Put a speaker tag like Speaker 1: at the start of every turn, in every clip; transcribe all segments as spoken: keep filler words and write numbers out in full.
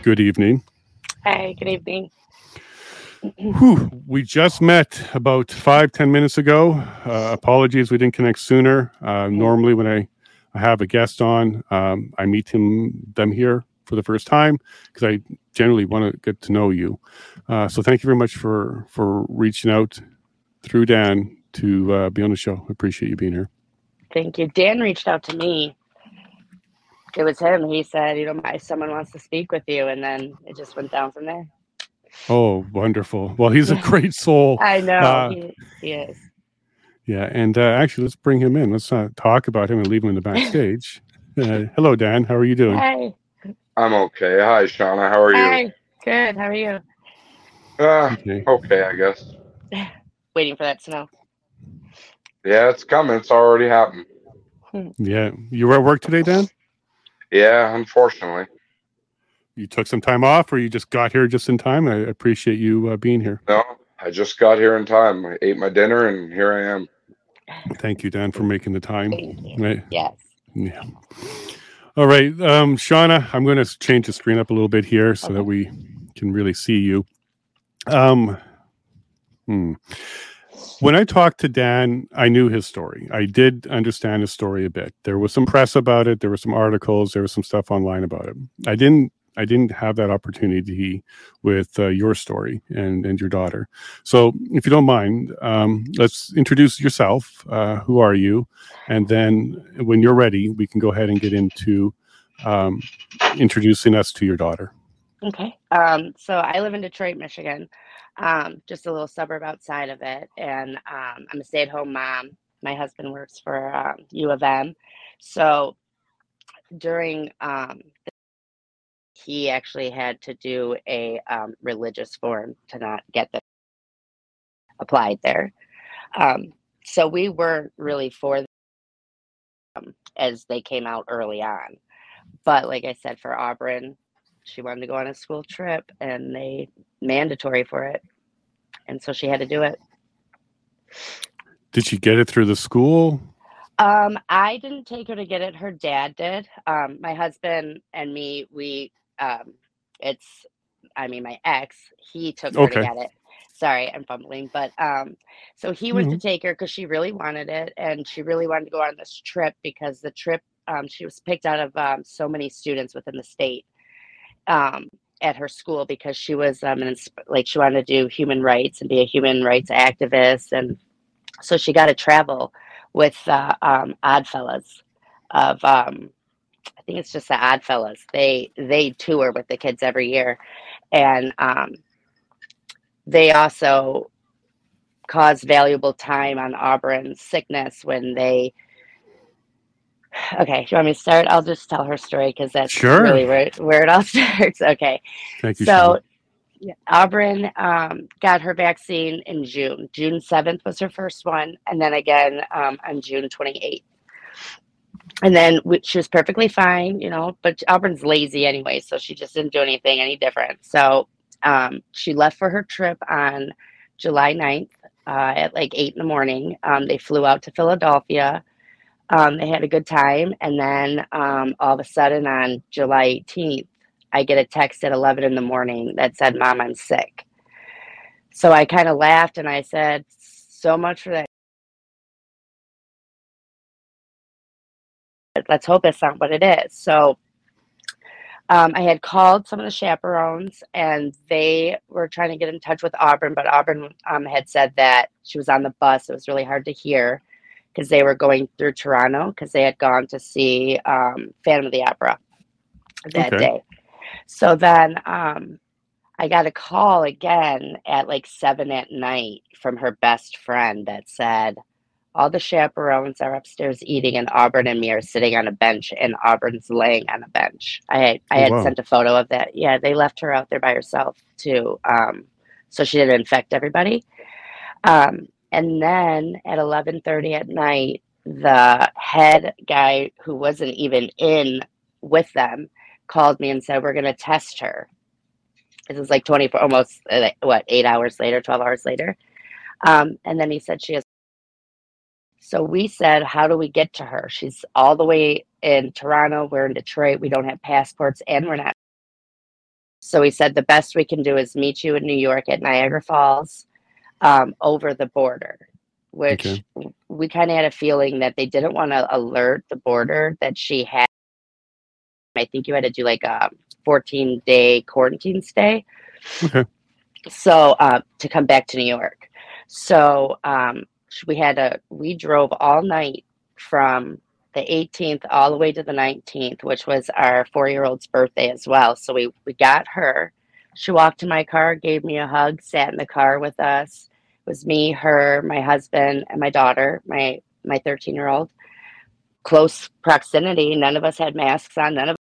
Speaker 1: Good evening.
Speaker 2: Hi, good evening.
Speaker 1: Whew, we just met about five, ten minutes ago. Uh, apologies we didn't connect sooner. Uh, normally, when I, I have a guest on, um, I meet him them here for the first time because I generally want to get to know you. Uh, so thank you very much for for reaching out through Dan to uh, be on the show. I appreciate you being here.
Speaker 2: Thank you. Dan reached out to me. It was him. He said, you know, my someone wants to speak with you, and then it just went down from there.
Speaker 1: Oh, wonderful. Well, he's a
Speaker 2: Yeah,
Speaker 1: great soul.
Speaker 2: I know
Speaker 1: Uh,
Speaker 2: he he is.
Speaker 1: yeah, and uh, actually, let's bring him in. Let's not talk about him and leave him in the backstage. Uh, hello, Dan. How are you doing?
Speaker 2: Hey,
Speaker 3: I'm okay. Hi, Shauna. How are you?
Speaker 2: hi, good. How are you?
Speaker 3: Uh,
Speaker 1: Okay.
Speaker 3: okay, I guess.
Speaker 2: Waiting for that snow.
Speaker 3: Yeah, it's coming. It's already happened.
Speaker 1: Yeah. You were at work today, Dan?
Speaker 3: Yeah, unfortunately.
Speaker 1: You took some time off or you just got here just in time? I appreciate you uh, being here.
Speaker 3: No, I just got here in time. I ate my dinner and here I am.
Speaker 1: Thank you, Dan, for making the time.
Speaker 2: Thank you.
Speaker 1: Right.
Speaker 2: Yes.
Speaker 1: Yeah. All right. Um, Shauna, I'm going to change the screen up a little bit here so
Speaker 2: Okay.
Speaker 1: that we can really see you. Um, hmm. When I talked to Dan, I knew his story. I did understand his story a bit. There was some press about it. There were some articles. There was some stuff online about it. I didn't. I didn't have that opportunity with uh, your story and and your daughter. So, if you don't mind, um, let's introduce yourself. Uh, who are you? And then, when you're ready, we can go ahead and get into um, introducing us to your daughter.
Speaker 2: Okay. Um, so I live in Detroit, Michigan, um, just a little suburb outside of it, and um, I'm a stay-at-home mom. My husband works for um, U of M, so during um, he actually had to do a um, religious form to not get the applied there. Um, so we weren't really for them as they came out early on. But like I said, for Auburn, she wanted to go on a school trip and they mandatory for it. And so she had to do it.
Speaker 1: Did she get it through the school?
Speaker 2: Um, I didn't take her to get it. Her dad did. Um, my husband and me, we, um, it's, I mean, my ex, he took her to
Speaker 1: Okay.
Speaker 2: get it. Sorry, I'm fumbling. But um, so he went to
Speaker 1: Mhm.
Speaker 2: take her because she really wanted it. And she really wanted to go on this trip because the trip, um, she was picked out of um, so many students within the state um, at her school because she was um, an, insp- like, she wanted to do human rights and be a human rights activist. And so she got to travel with uh, um, Oddfellas of um, I think it's just the Oddfellas. They they tour with the kids every year, and um, they also cause valuable time on Auburn's sickness when they. Okay, do you want me to start? I'll just tell her story because that's
Speaker 1: Sure.
Speaker 2: really where where it all starts. Okay,
Speaker 1: Thank you, Shauna.
Speaker 2: so yeah, Auburn um, got her vaccine in June. June seventh was her first one, and then again um, on June twenty-eighth. And then we, she was perfectly fine, you know, but Auburn's lazy anyway, so she just didn't do anything any different. So um, she left for her trip on July ninth uh, at like eight in the morning. Um, they flew out to Philadelphia. Um, they had a good time. And then um, all of a sudden on July eighteenth, I get a text at eleven in the morning that said, Mom, I'm sick. So I kind of laughed and I said, so much for that. Let's hope that's not what it is. So um, I had called some of the chaperones and they were trying to get in touch with Auburn, but Auburn um, had said that she was on the bus. It was really hard to hear because they were going through Toronto because they had gone to see um, Phantom of the Opera that
Speaker 1: Okay.
Speaker 2: day. So then um, I got a call again at like seven at night from her best friend that said, all the chaperones are upstairs eating, and Auburn and me are sitting on a bench, and Auburn's laying on a bench. I had, I
Speaker 1: Oh,
Speaker 2: had
Speaker 1: wow.
Speaker 2: sent a photo of that. Yeah, they left her out there by herself too, um, so she didn't infect everybody. Um, and then at eleven thirty at night, the head guy who wasn't even in with them called me and said, "We're going to test her." This is like twenty-four, almost uh, what, eight hours later, twelve hours later. Um, and then he said she has. So we said, how do we get to her? She's all the way in Toronto. We're in Detroit. We don't have passports and we're not So he said the best we can do is meet you in New York at Niagara Falls, um, over the border, which
Speaker 1: Okay.
Speaker 2: we kind of had a feeling that they didn't want to alert the border that she had. I think you had to do like a fourteen day quarantine stay.
Speaker 1: Okay.
Speaker 2: So uh, to come back to New York. So um, we had a, we drove all night from the eighteenth all the way to the nineteenth, which was our four year old's birthday as well. So we, we got her. She walked to my car, gave me a hug, sat in the car with us. It was me, her, my husband, and my daughter, my my thirteen year old. Close proximity. None of us had masks on. None of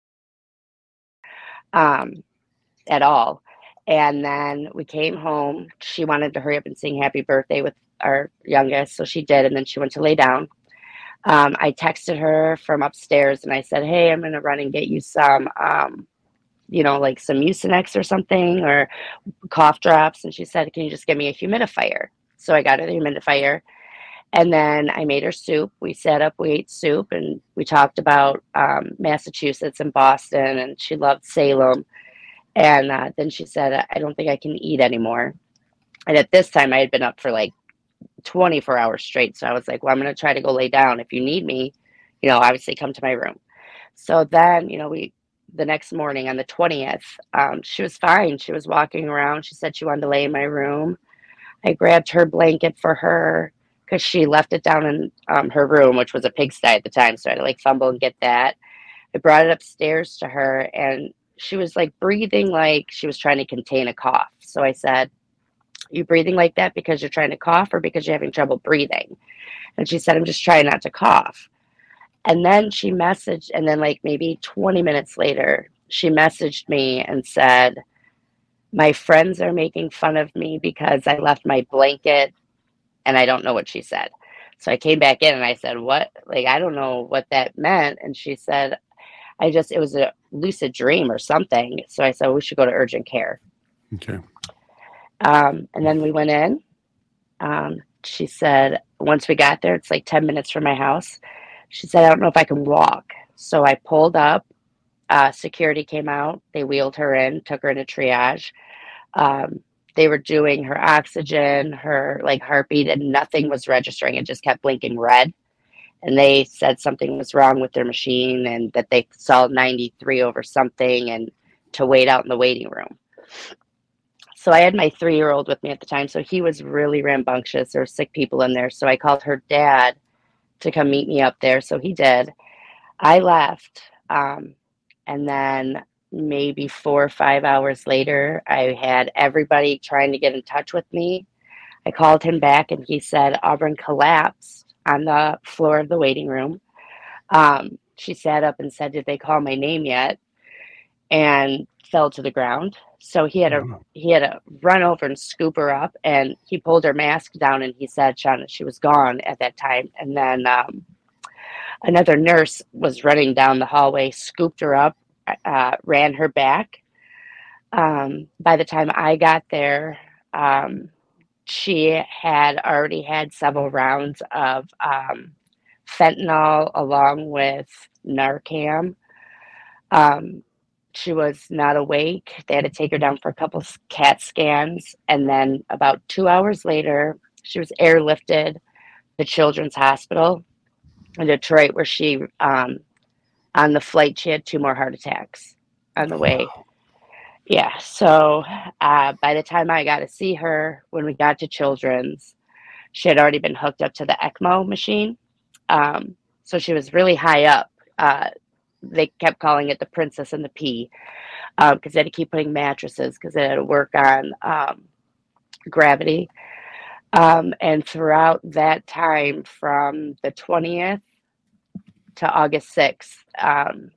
Speaker 2: um, at all. And then we came home. She wanted to hurry up and sing happy birthday with our youngest, so she did. And then she went to lay down. Um, I texted her from upstairs and I said, hey, I'm going to run and get you some, um, you know, like some Mucinex or something, or cough drops. And she said, can you just give me a humidifier? So I got her the humidifier. And then I made her soup. We sat up, we ate soup, and we talked about um, Massachusetts and Boston, and she loved Salem. And uh, then she said, I don't think I can eat anymore. And at this time, I had been up for like twenty-four hours straight. So I was like, well, I'm going to try to go lay down. If you need me, you know, obviously come to my room. So then, you know, we, the next morning on the twentieth, um, she was fine. She was walking around. She said she wanted to lay in my room. I grabbed her blanket for her because she left it down in um, her room, which was a pigsty at the time. So I had to like fumble and get that. I brought it upstairs to her, and she was like breathing like she was trying to contain a cough. So I said, you breathing like that because you're trying to cough or because you're having trouble breathing? And she said, I'm just trying not to cough. And then she messaged, and then like maybe twenty minutes later, she messaged me and said, my friends are making fun of me because I left my blanket, and I don't know what she said. So I came back in and I said, what? Like, I don't know what that meant. And she said, I just, it was a lucid dream or something. So I said, we should go to urgent care.
Speaker 1: Okay.
Speaker 2: Um, and then we went in. Um, she said, once we got there, it's like ten minutes from my house. She said, I don't know if I can walk. So I pulled up. Uh, security came out. They wheeled her in, took her into triage. Um, they were doing her oxygen, her like heartbeat, and nothing was registering. It just kept blinking red. And they said something was wrong with their machine and that they saw ninety-three over something and to wait out in the waiting room. So I had my three-year-old with me at the time, so he was really rambunctious. There were sick people in there. So I called her dad to come meet me up there. So he did. I left. Um, and then maybe four or five hours later, I had everybody trying to get in touch with me. I called him back and he said Auburn collapsed on the floor of the waiting room. Um, she sat up and said, did they call my name yet? And fell to the ground. So he had to he had to run over and scoop her up, and he pulled her mask down and he said, Shauna, she was gone at that time. And then um, another nurse was running down the hallway, scooped her up, uh, ran her back. Um, by the time I got there, um, she had already had several rounds of um, fentanyl along with Narcan. Um, she was not awake. They had to take her down for a couple CAT scans. And then about two hours later, she was airlifted to Children's Hospital in Detroit, where she, um, on the flight, she had two more heart attacks on the way. Yeah. So uh, by the time I got to see her, when we got to Children's, she had already been hooked up to the ECMO machine. Um, so she was really high up. Uh, they kept calling it the Princess and the Pea because um, they had to keep putting mattresses because they had to work on um, gravity. Um, and throughout that time, from the twentieth to August sixth, um,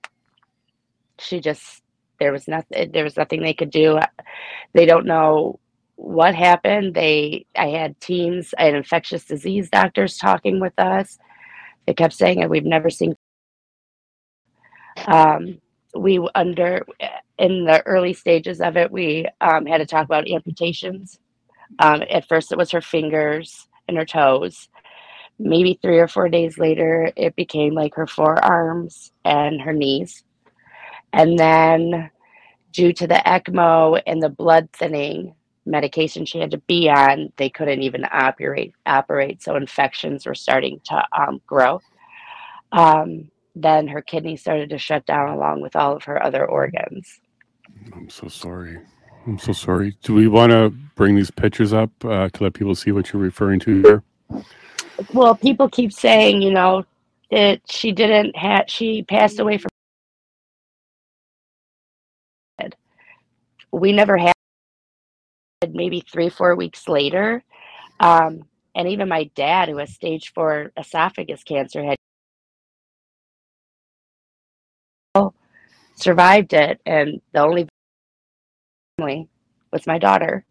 Speaker 2: she just, there was nothing, there was nothing they could do. They don't know what happened. They, I had teams, I had infectious disease doctors talking with us. They kept saying that we've never seen. Um, we under, in the early stages of it, we um, had to talk about amputations. Um, at first it was her fingers and her toes. Maybe three or four days later, it became like her forearms and her knees. And then due to the ECMO and the blood thinning medication she had to be on, they couldn't even operate operate. So infections were starting to um, grow. Um, then her kidney started to shut down along with all of her other organs.
Speaker 1: I'm so sorry. I'm so sorry. Do we want to bring these pictures up uh, to let people see what you're referring to here?
Speaker 2: Well, people keep saying, you know, that she didn't have, she passed away from, we never had, maybe three, four weeks later. Um, and even my dad, who has stage four esophagus cancer, had survived it. And the only family was my daughter.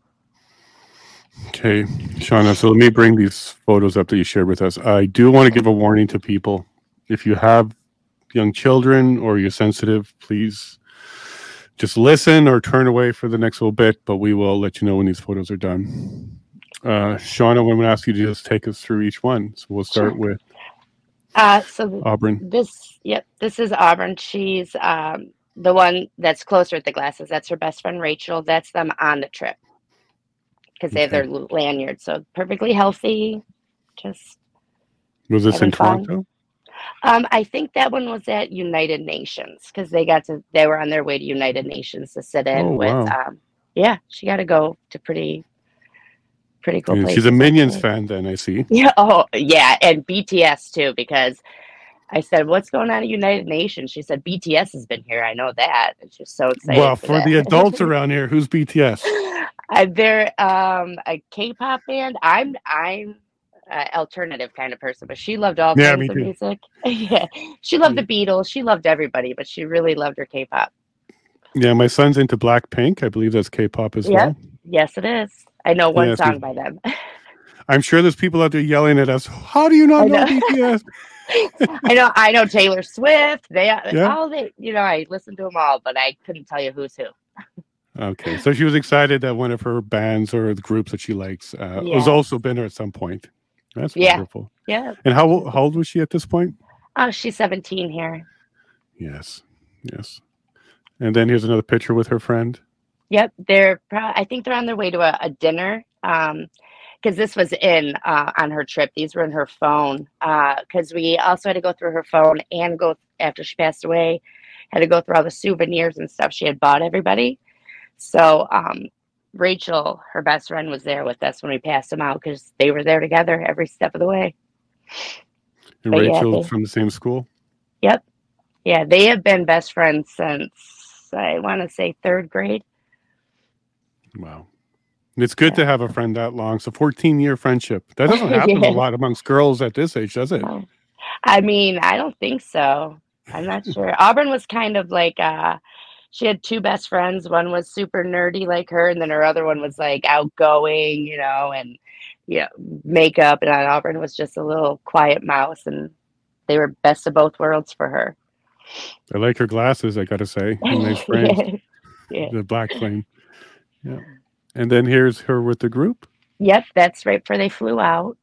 Speaker 1: Okay, Shauna, so let me bring these photos up that you shared with us. I do want to give a warning to people. If you have young children or you're sensitive, please just listen or turn away for the next little bit, but we will let you know when these photos are done. Uh, Shauna, I'm going to ask you to just take us through each one. So we'll start
Speaker 2: Sure.
Speaker 1: with
Speaker 2: Uh, so th-
Speaker 1: Auburn.
Speaker 2: this, yep, this is Auburn. She's um, the one that's closer with the glasses. That's her best friend, Rachel. That's them on the trip because they have
Speaker 1: Okay.
Speaker 2: their lanyard. So perfectly healthy, just
Speaker 1: Was this in
Speaker 2: having fun.
Speaker 1: Toronto?
Speaker 2: Um, I think that one was at United Nations because they got to, they were on their way to United Nations to sit in
Speaker 1: Oh,
Speaker 2: with,
Speaker 1: wow.
Speaker 2: um, yeah, she got to go to pretty, pretty cool
Speaker 1: Yeah,
Speaker 2: places.
Speaker 1: she's a Minions
Speaker 2: actually.
Speaker 1: fan then, I see.
Speaker 2: Yeah. Oh, yeah. And B T S too, because I said, what's going on at United Nations? She said, B T S has been here. I know that. And she's so excited
Speaker 1: Well,
Speaker 2: for
Speaker 1: for
Speaker 2: that.
Speaker 1: the adults around here, who's B T S?
Speaker 2: Uh, they're um, a K-pop band. I'm I'm uh, alternative kind of person, but she loved all
Speaker 1: Yeah,
Speaker 2: kinds
Speaker 1: me
Speaker 2: of
Speaker 1: too.
Speaker 2: music. Yeah, she loved
Speaker 1: Yeah.
Speaker 2: the Beatles. She loved everybody, but she really loved her K-pop.
Speaker 1: Yeah, my son's into Blackpink. I believe that's K-pop as
Speaker 2: Yep.
Speaker 1: well.
Speaker 2: Yes, it is. I know one
Speaker 1: Yes,
Speaker 2: song
Speaker 1: we-
Speaker 2: by them.
Speaker 1: I'm sure there's people out there yelling at us. How do you
Speaker 2: I
Speaker 1: not know
Speaker 2: know.
Speaker 1: B T S?
Speaker 2: I know. I know Taylor Swift. They
Speaker 1: Yeah.
Speaker 2: all they. You know, I listened to them all, but I couldn't tell you who's who.
Speaker 1: Okay, so she was excited that one of her bands or the groups that she likes uh, was
Speaker 2: Yeah.
Speaker 1: also been there at some point. That's
Speaker 2: Yeah.
Speaker 1: wonderful.
Speaker 2: Yeah.
Speaker 1: And how how old was she at this point?
Speaker 2: Oh, she's seventeen here.
Speaker 1: Yes, yes. And then here's another picture with her friend.
Speaker 2: Yep, they're. pro- I think they're on their way to a, a dinner. Um, because this was in uh, on her trip. These were in her phone. Because we also had to go through her phone and go after she passed away. Had to go through all the souvenirs and stuff she had bought everybody. So um, Rachel, her best friend, was there with us when we passed them out because they were there together every step of the way.
Speaker 1: And
Speaker 2: But yeah,
Speaker 1: Rachel
Speaker 2: they-
Speaker 1: from the same school.
Speaker 2: Yep, yeah, they have been best friends since I want to say third grade.
Speaker 1: Wow. And it's good
Speaker 2: Yeah.
Speaker 1: to have a friend that long. So fourteen year friendship. That doesn't happen
Speaker 2: Yeah.
Speaker 1: a lot amongst girls at this age, does it?
Speaker 2: Oh. I mean, I don't think so. I'm not sure. Auburn was kind of like uh she had two best friends. One was super nerdy like her, and then her other one was like outgoing, you know, and you know, makeup. And Auburn was just a little quiet mouse, and they were best of both worlds for her.
Speaker 1: I like her glasses, I gotta say. Nice frames.
Speaker 2: Yeah. Yeah.
Speaker 1: The black flame. Yeah. And then here's her with the group.
Speaker 2: Yep, that's right before they flew out.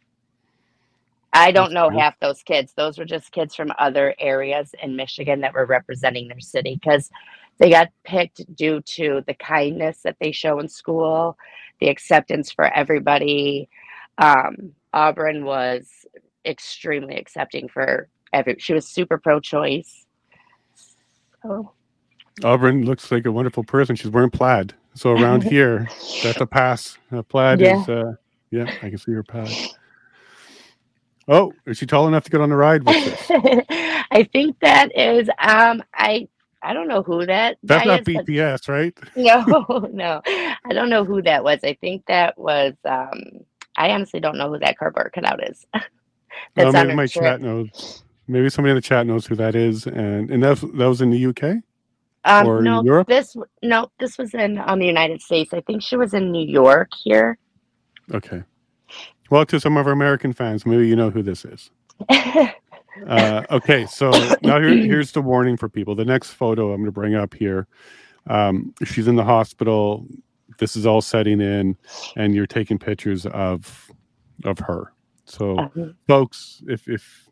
Speaker 2: I don't
Speaker 1: That's
Speaker 2: know
Speaker 1: good.
Speaker 2: half those kids. Those were just kids from other areas in Michigan that were representing their city because they got picked due to the kindness that they show in school, the acceptance for everybody. Um, Auburn was extremely accepting for every. She was super pro-choice. So,
Speaker 1: Auburn looks like a wonderful person. She's wearing plaid. So around here, that's a pass. A plaid
Speaker 2: Yeah.
Speaker 1: is, uh, yeah, I can see her plaid. Oh, is she tall enough to get on the ride? What's this?
Speaker 2: I think that is. Um, I I don't know who that
Speaker 1: That's
Speaker 2: guy
Speaker 1: not
Speaker 2: is, but
Speaker 1: B T S, right?
Speaker 2: no, no, I don't know who that was. I think that was. Um, I honestly don't know who that cardboard cutout is.
Speaker 1: Oh,
Speaker 2: That's on
Speaker 1: maybe
Speaker 2: her
Speaker 1: my
Speaker 2: trip.
Speaker 1: chat knows. Maybe somebody in the chat knows who that is. And and that, that was in the U K?
Speaker 2: Um,
Speaker 1: or
Speaker 2: no,
Speaker 1: Europe?
Speaker 2: this no, this was in um, the United States. I think she was in New York here.
Speaker 1: Okay. Well, to some of our American fans, maybe you know who this is. Uh, okay, so now here, here's the warning for people. The next photo I'm going to bring up here, um, she's in the hospital. This is all setting in, and you're taking pictures of of her. So,
Speaker 2: Um,
Speaker 1: folks, if if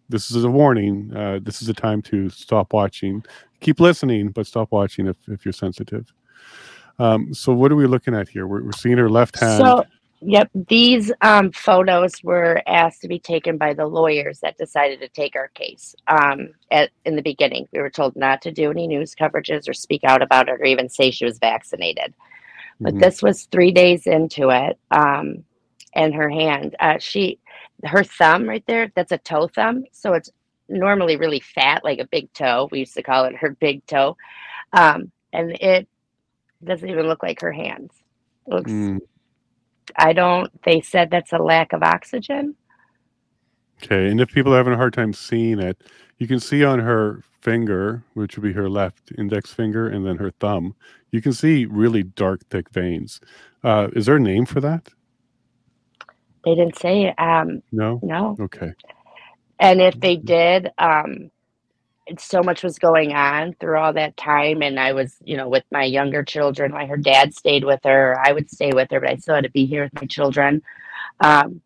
Speaker 1: this is a warning. Uh, this is a time to stop watching. Keep listening, but stop watching if, if you're sensitive. Um, so what are we looking at here? We're, we're seeing her left hand.
Speaker 2: So, yep, these um, photos were asked to be taken by the lawyers that decided to take our case. Um, at in the beginning, we were told not to do any news coverages or speak out about it or even say she was vaccinated. But
Speaker 1: Mhm.
Speaker 2: this was three days into it, um, and her hand, uh, she, her thumb right there, that's a toe thumb. So it's normally really fat, like a big toe. We used to call it her big toe. Um, and it doesn't even look like her hands. It looks,
Speaker 1: Mm.
Speaker 2: I don't, they said that's a lack of oxygen.
Speaker 1: Okay, and if people are having a hard time seeing it, you can see on her finger, which would be her left index finger, and then her thumb, you can see really dark, thick veins. Uh, is there a name for that?
Speaker 2: They didn't say, um,
Speaker 1: No?
Speaker 2: no.
Speaker 1: Okay.
Speaker 2: And if they did, um, so much was going on through all that time. And I was, you know, with my younger children, like her dad stayed with her, I would stay with her, but I still had to be here with my children. Um,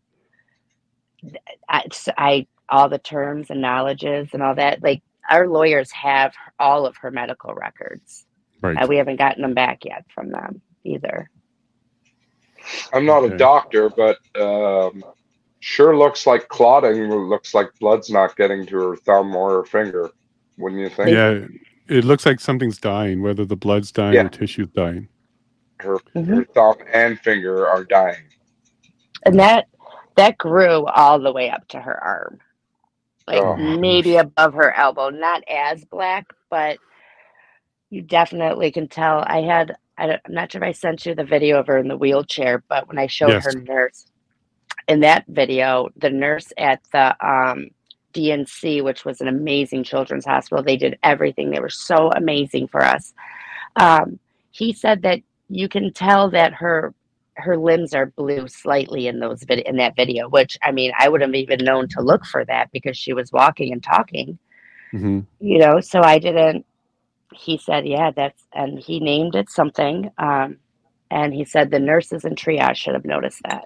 Speaker 2: I, I, all the terms and knowledges and all that, like our lawyers have all of her medical records.
Speaker 1: Right.
Speaker 2: Uh, we haven't gotten them back yet from them either.
Speaker 3: I'm not
Speaker 1: Okay.
Speaker 3: a doctor, but um, sure looks like clotting. Looks like blood's not getting to her thumb or her finger. Wouldn't you think?
Speaker 1: Yeah, it looks like something's dying, whether the blood's dying
Speaker 3: Yeah.
Speaker 1: or tissue's dying.
Speaker 3: Her,
Speaker 2: Mhm.
Speaker 3: her thumb and finger are dying.
Speaker 2: And that, that grew all the way up to her arm, like
Speaker 3: Oh.
Speaker 2: maybe above her elbow, not as black, but you definitely can tell. I had, I don't, I'm not sure if I sent you the video of her in the wheelchair, but when I showed
Speaker 1: Yes.
Speaker 2: her nurse in that video, the nurse at the um, D N C, which was an amazing children's hospital, they did everything. They were so amazing for us. Um, he said that you can tell that her her limbs are blue slightly in those vid- in that video, which I mean, I would have even known to look for that because she was walking and talking,
Speaker 1: Hmm.
Speaker 2: you know. So I didn't. He said, yeah, that's, and he named it something. Um, and he said the nurses in triage should have noticed that.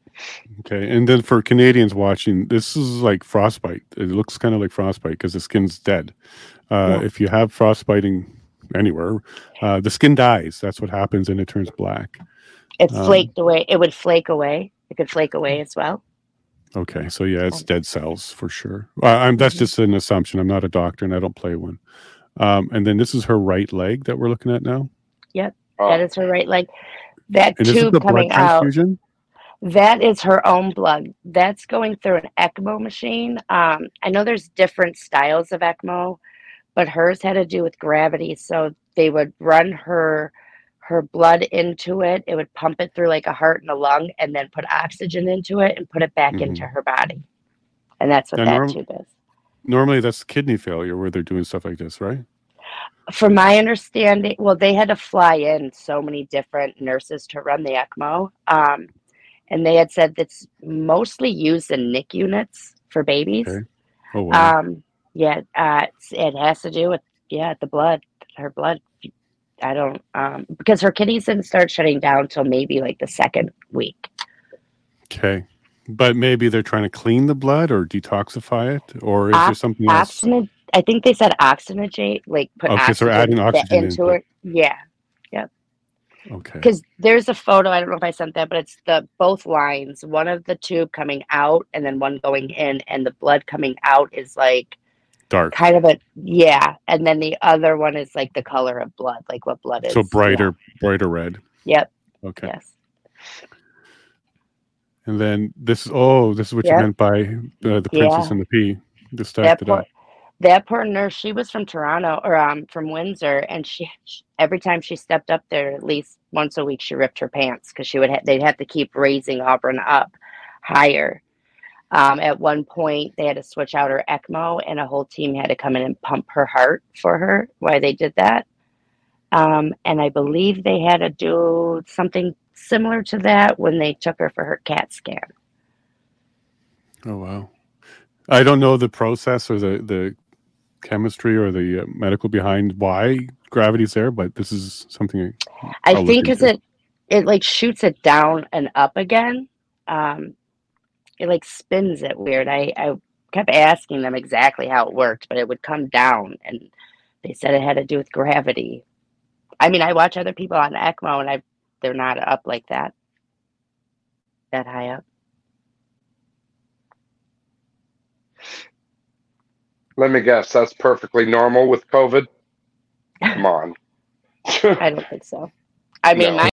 Speaker 1: Okay, and then for Canadians watching, this is like frostbite. It looks kind of like frostbite because the skin's dead. Uh,
Speaker 2: Yeah.
Speaker 1: If you have frostbiting anywhere, uh, the skin dies. That's what happens, and it turns black.
Speaker 2: It
Speaker 1: Um,
Speaker 2: flaked away. It would flake away. It could flake away as well.
Speaker 1: Okay, so yeah, it's dead cells for sure. Uh, I'm, that's
Speaker 2: Mhm.
Speaker 1: just an assumption. I'm not a doctor, and I don't play one. Um, and then this is her right leg that we're looking at now.
Speaker 3: Oh.
Speaker 2: That is her right leg. That
Speaker 1: And this is
Speaker 2: tube
Speaker 1: the blood
Speaker 2: coming out,
Speaker 1: transfusion.
Speaker 2: that is her own blood. That's going through an ECMO machine. Um, I know there's different styles of ECMO, but hers had to do with gravity. So they would run her her blood into it. It would pump it through like a heart and a lung, and then put oxygen into it and put it back
Speaker 1: Mhm.
Speaker 2: into her body. And that's what
Speaker 1: Now,
Speaker 2: that
Speaker 1: norm-
Speaker 2: tube is.
Speaker 1: Normally, that's kidney failure where they're doing stuff like this, right?
Speaker 2: From my understanding, well, they had to fly in so many different nurses to run the ECMO. Um, and they had said that's mostly used in N I C U units for babies.
Speaker 1: Okay. Oh wow.
Speaker 2: Um, yeah, uh, it's- it has to do with, yeah, the blood, her blood. I don't, um, because her kidneys didn't start shutting down until maybe like the second week.
Speaker 1: Okay, but maybe they're trying to clean the blood or detoxify it, or is there
Speaker 2: Ox-
Speaker 1: something else?
Speaker 2: Oxygen, I think they said oxygenate, like put
Speaker 1: Okay, so
Speaker 2: oxygen,
Speaker 1: they're adding
Speaker 2: ba-
Speaker 1: oxygen
Speaker 2: into
Speaker 1: into
Speaker 2: it. Yeah.
Speaker 1: Okay.
Speaker 2: Because there's a photo, I don't know if I sent that, but it's the both lines, one of the tube coming out and then one going in, and the blood coming out is like
Speaker 1: Dark.
Speaker 2: kind of a, yeah, and then the other one is like the color of blood, like what blood is.
Speaker 1: So brighter, brighter red.
Speaker 2: Yeah. Yep.
Speaker 1: Okay.
Speaker 2: Yes.
Speaker 1: And then this. Oh, this is what you
Speaker 2: Yep.
Speaker 1: meant by uh, the Princess
Speaker 2: Yeah.
Speaker 1: and the Pea. Just
Speaker 2: That
Speaker 1: stacked it
Speaker 2: poor,
Speaker 1: up.
Speaker 2: that poor nurse, she was from Toronto or um from Windsor, and she, she every time she stepped up there, at least once a week, she ripped her pants because she would ha- they'd have to keep raising Auburn up higher. Um, at one point, they had to switch out her ECMO, and a whole team had to come in and pump her heart for her while they did that. Um, and I believe they had to do something similar to that when they took her for her CAT scan.
Speaker 1: Oh wow. I don't know the process or the the chemistry or the uh, medical behind why gravity's there, but this is something
Speaker 2: I
Speaker 1: I'll look
Speaker 2: think because
Speaker 1: into.
Speaker 2: it it like shoots it down and up again. Um, it like spins it weird. I, I kept asking them exactly how it worked, but it would come down, and they said it had to do with gravity. I mean, I watch other people on ECMO, and I they're not up like that, that high up.
Speaker 3: Let me guess, that's perfectly normal with COVID? Come on.
Speaker 2: I don't think so. I mean,
Speaker 3: No.
Speaker 2: my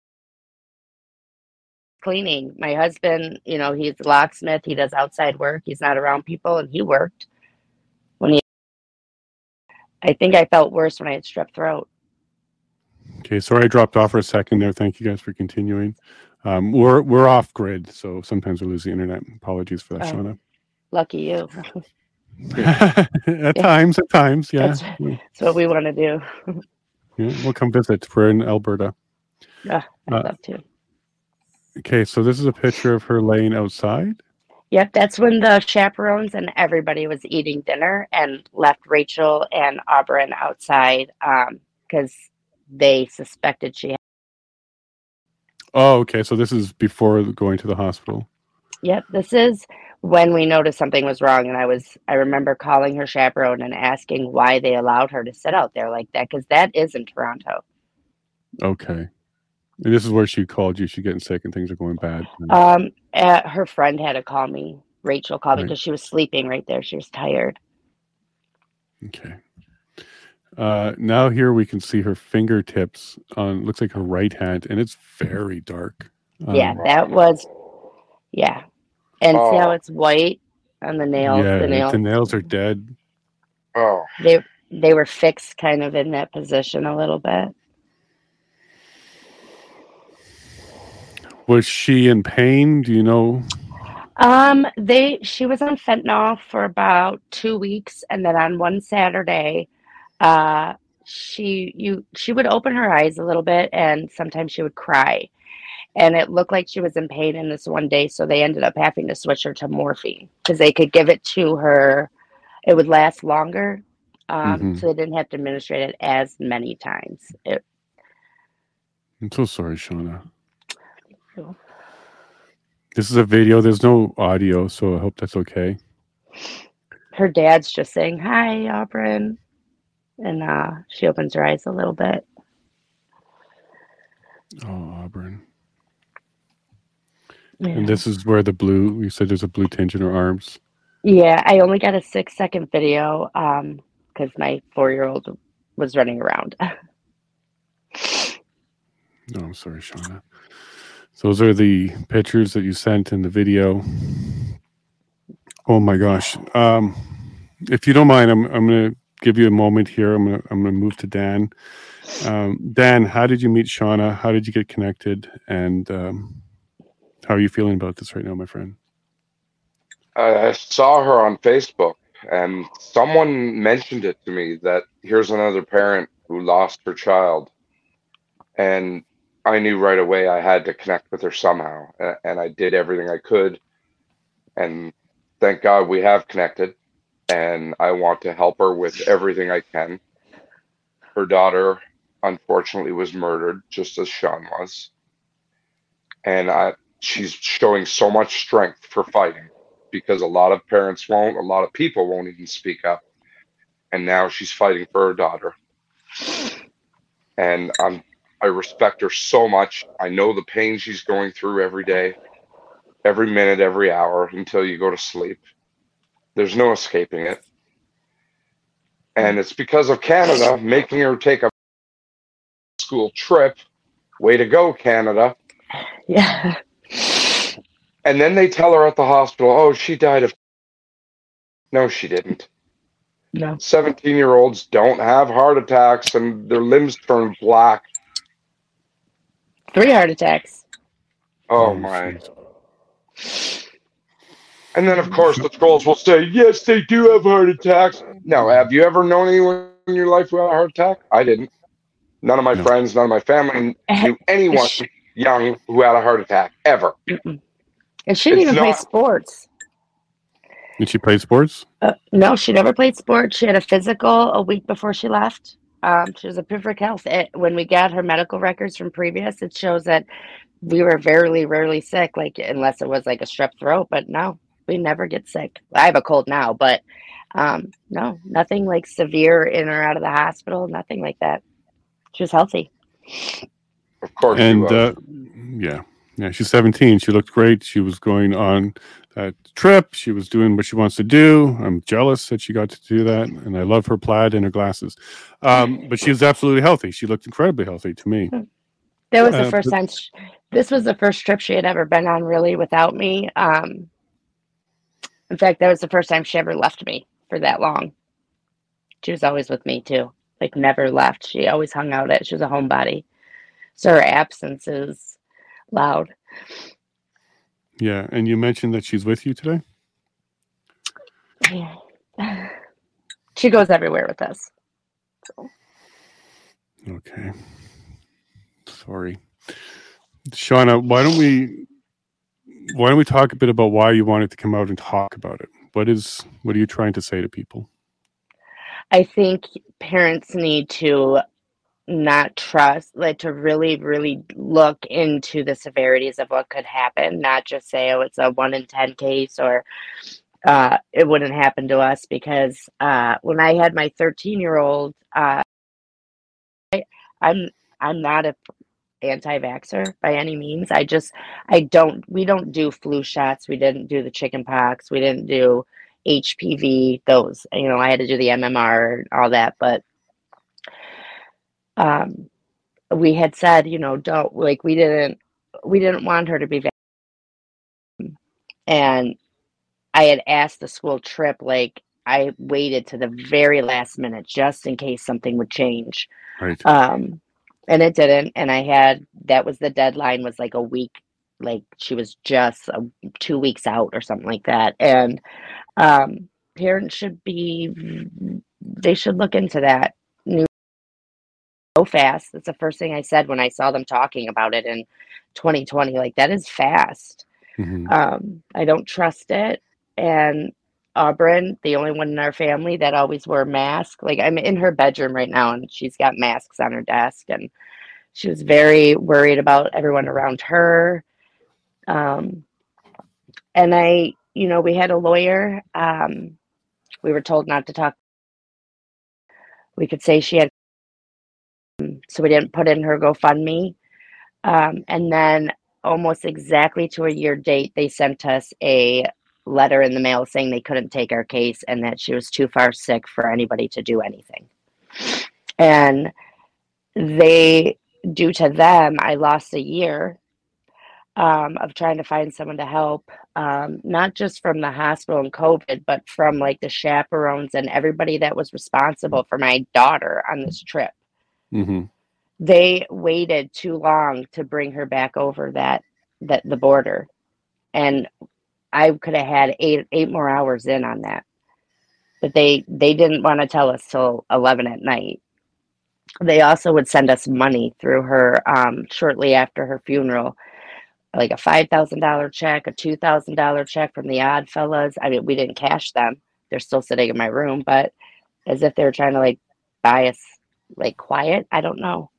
Speaker 2: cleaning. My husband, you know, he's a locksmith. He does outside work. He's not around people, and he worked when he. I think I felt worse when I had strep throat.
Speaker 1: Okay, sorry I dropped off for a second there. Thank you guys for continuing. Um, we're we're off grid, so sometimes we lose the internet. Apologies for that,
Speaker 2: Oh.
Speaker 1: Shauna.
Speaker 2: Lucky you.
Speaker 1: at
Speaker 2: Yeah.
Speaker 1: times, at times, yeah.
Speaker 2: That's, that's what we want to do.
Speaker 1: Yeah, we'll come visit. We're in Alberta.
Speaker 2: Yeah, I'd
Speaker 1: Uh,
Speaker 2: love to.
Speaker 1: Okay, so this is a picture of her laying outside.
Speaker 2: Yep, that's when the chaperones and everybody was eating dinner and left Rachel and Auburn outside because um, they suspected she had.
Speaker 1: Oh, okay, so this is before going to the hospital.
Speaker 2: Yep, this is when we noticed something was wrong, and I was I remember calling her chaperone and asking why they allowed her to sit out there like that, because that is in Toronto.
Speaker 1: Okay. And this is where she called you. She's getting sick and things are going bad.
Speaker 2: Um, uh, her friend had to call me. Rachel called me
Speaker 1: Right.
Speaker 2: because she was sleeping right there. She was tired.
Speaker 1: Okay. Uh, now here we can see her fingertips on, looks like her right hand, and it's very dark. Um,
Speaker 2: Yeah, that was, yeah. And see how
Speaker 3: Oh.
Speaker 2: it's white on the nails?
Speaker 1: yeah,
Speaker 2: The nails,
Speaker 1: the nails are dead.
Speaker 3: Oh,
Speaker 2: they they were fixed kind of in that position a little bit.
Speaker 1: Was she in pain? Do you know?
Speaker 2: Um, they she was on fentanyl for about two weeks, and then on one Saturday, uh, she you she would open her eyes a little bit, and sometimes she would cry, and it looked like she was in pain in this one day. So they ended up having to switch her to morphine because they could give it to her. It would last longer, um,
Speaker 1: Mhm.
Speaker 2: so they didn't have to administer it as many times. It,
Speaker 1: I'm so sorry, Shauna. This is a video. There's no audio, so I hope that's okay.
Speaker 2: her dad's just saying hi, Auburn, and uh, she opens her eyes a little bit.
Speaker 1: Oh, Auburn.
Speaker 2: Yeah.
Speaker 1: And this is where the blue, you said there's a blue tinge in her arms.
Speaker 2: Yeah, I only got a six second video um because my four year old was running around.
Speaker 1: No, I'm sorry, Shauna. So those are the pictures that you sent in the video. Oh my gosh. Um, if you don't mind, I'm I'm gonna give you a moment here. I'm gonna I'm gonna move to Dan. Um, Dan, how did you meet Shauna? How did you get connected? And um, how are you feeling about this right now, my friend?
Speaker 3: I saw her on Facebook, and someone mentioned it to me that here's another parent who lost her child, and I knew right away I had to connect with her somehow, a- and I did everything I could, and thank God we have connected, and I want to help her with everything I can. Her daughter, unfortunately, was murdered, just as Sean was, and I she's showing so much strength for fighting, because a lot of parents won't, a lot of people won't even speak up, and now she's fighting for her daughter, and I'm I respect her so much. I know the pain she's going through every day, every minute, every hour until you go to sleep. There's no escaping it. And it's because of Canada making her take a school trip. Way to go, Canada.
Speaker 2: Yeah.
Speaker 3: And then they tell her at the hospital, oh, she died of. No, she didn't.
Speaker 2: No.
Speaker 3: seventeen year olds don't have heart attacks and their limbs turn black.
Speaker 2: Three heart attacks.
Speaker 3: Oh,
Speaker 1: Oh,
Speaker 3: my.
Speaker 1: jeez.
Speaker 3: And then, of course, the trolls will say, yes, they do have heart attacks. Now, have you ever known anyone in your life who had a heart attack? I didn't. None of my
Speaker 1: No.
Speaker 3: friends, none of my family knew anyone young who had a heart attack, ever.
Speaker 2: Mm-mm. And she didn't
Speaker 3: It's
Speaker 2: even play
Speaker 3: not-
Speaker 2: sports.
Speaker 1: Did she play sports?
Speaker 2: Uh, no, she never played sports. She had a physical a week before she left. Um, she was a perfect health. It, when we got her medical records from previous, it shows that we were very rarely sick, like unless it was like a strep throat. But no, We never get sick. I have a cold now, but um, no, nothing like severe in or out of the hospital. Nothing like that. She was healthy.
Speaker 3: Of course she
Speaker 1: And
Speaker 3: was.
Speaker 1: uh, yeah, yeah, she's seventeen. She looked great. She was going on that trip. She was doing what she wants to do. I'm jealous that she got to do that, and I love her plaid and her glasses. Um, but she was absolutely healthy. She looked incredibly healthy to me.
Speaker 2: That was the
Speaker 1: Uh,
Speaker 2: first
Speaker 1: but-
Speaker 2: time. She, this was the first trip she had ever been on, really, without me. Um, in fact, that was the first time she ever left me for that long. She was always with me too. Like never left. She always hung out at. She was a homebody, so her absence is loud.
Speaker 1: yeah, and you mentioned that she's with you today.
Speaker 2: Yeah. She goes everywhere with us. So.
Speaker 1: Okay. Sorry. Shauna, why don't we why don't we talk a bit about why you wanted to come out and talk about it? What is what are you trying to say to people?
Speaker 2: I think parents need to not trust, like to really, really look into the severities of what could happen, not just say, oh, it's a one in ten case or uh, it wouldn't happen to us. Because uh, when I had my thirteen year old, uh, I, I'm I'm not a anti-vaxxer by any means. I just I don't we don't do flu shots. We didn't do the chicken pox. We didn't do H P V. Those, you know, I had to do the M M R and all that, but um, we had said, you know, don't like we didn't we didn't want her to be vaccinated. And I had asked the school trip, like I waited to the very last minute just in case something would change.
Speaker 1: Right.
Speaker 2: Um, and it didn't. And I had, that was the deadline, was like a week, like she was just uh, two weeks out or something like that. And um, parents should be, they should look into that. New so fast. That's the first thing I said when I saw them talking about it in twenty twenty. Like, that is fast.
Speaker 1: Mm-hmm.
Speaker 2: Um, I don't trust it. And Auburn, the only one in our family that always wore a mask. Like, I'm in her bedroom right now and she's got masks on her desk, and she was very worried about everyone around her. Um, and I, you know, we had a lawyer. Um, we were told not to talk. We could say she had, so we didn't put in her GoFundMe. Um, and then almost exactly to a year date, they sent us a letter in the mail saying they couldn't take our case and that she was too far sick for anybody to do anything. And they, due to them, I lost a year um, of trying to find someone to help, um, not just from the hospital and COVID, but from like the chaperones and everybody that was responsible for my daughter on this trip.
Speaker 1: Mm-hmm.
Speaker 2: They waited too long to bring her back over that, that the border. And I could have had eight eight more hours in on that, but they they didn't want to tell us till eleven at night. They also would send us money through her um, shortly after her funeral, like a five thousand dollar check, a two thousand dollar check from the Odd Fellas. I mean, we didn't cash them; they're still sitting in my room, but as if they were trying to like buy us like quiet. I don't know.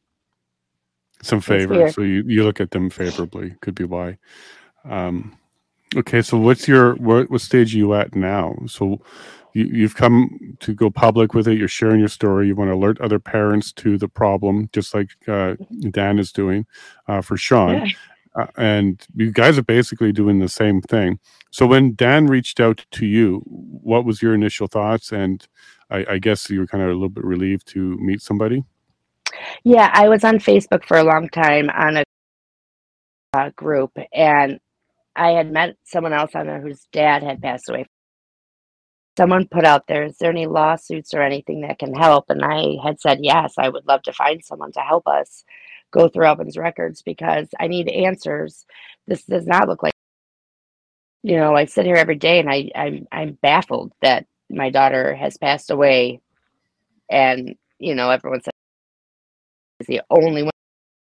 Speaker 1: Some favor. So you, you look at them favorably. Could be why. Um, Okay, so what's your what, what stage are you at now? So you, you've come to go public with it. You're sharing your story. You want to alert other parents to the problem, just like uh, Dan is doing uh, for Sean.
Speaker 2: Yeah.
Speaker 1: Uh, and you guys are basically doing the same thing. So when Dan reached out to you, what was your initial thoughts? And I, I guess you were kind of a little bit relieved to meet somebody.
Speaker 2: Yeah, I was on Facebook for a long time on a uh, group, and I had met someone else on there whose dad had passed away. Someone put out there, is there any lawsuits or anything that can help? And I had said, yes, I would love to find someone to help us go through Alvin's records because I need answers. This does not look like, you know, I sit here every day and I, I'm, I'm baffled that my daughter has passed away. And, you know, everyone says is the only one.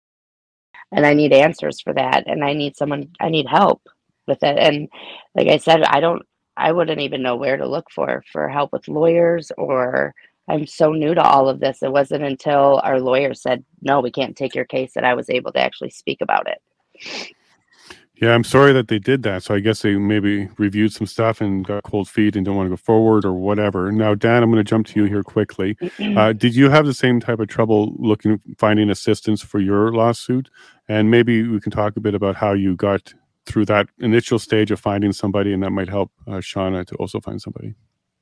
Speaker 2: And I need answers for that. And I need someone, I need help with it. And like I said, I don't, I wouldn't even know where to look for, for help with lawyers, or I'm so new to all of this. It wasn't until our lawyer said, no, we can't take your case, that I was able to actually speak about it.
Speaker 1: Yeah, I'm sorry that they did that. So I guess they maybe reviewed some stuff and got cold feet and don't want to go forward or whatever. Now, Dan, I'm going to jump to you here quickly. Uh, did you have the same type of trouble looking, finding assistance for your lawsuit? And maybe we can talk a bit about how you got through that initial stage of finding somebody, and that might help uh, Shauna to also find somebody.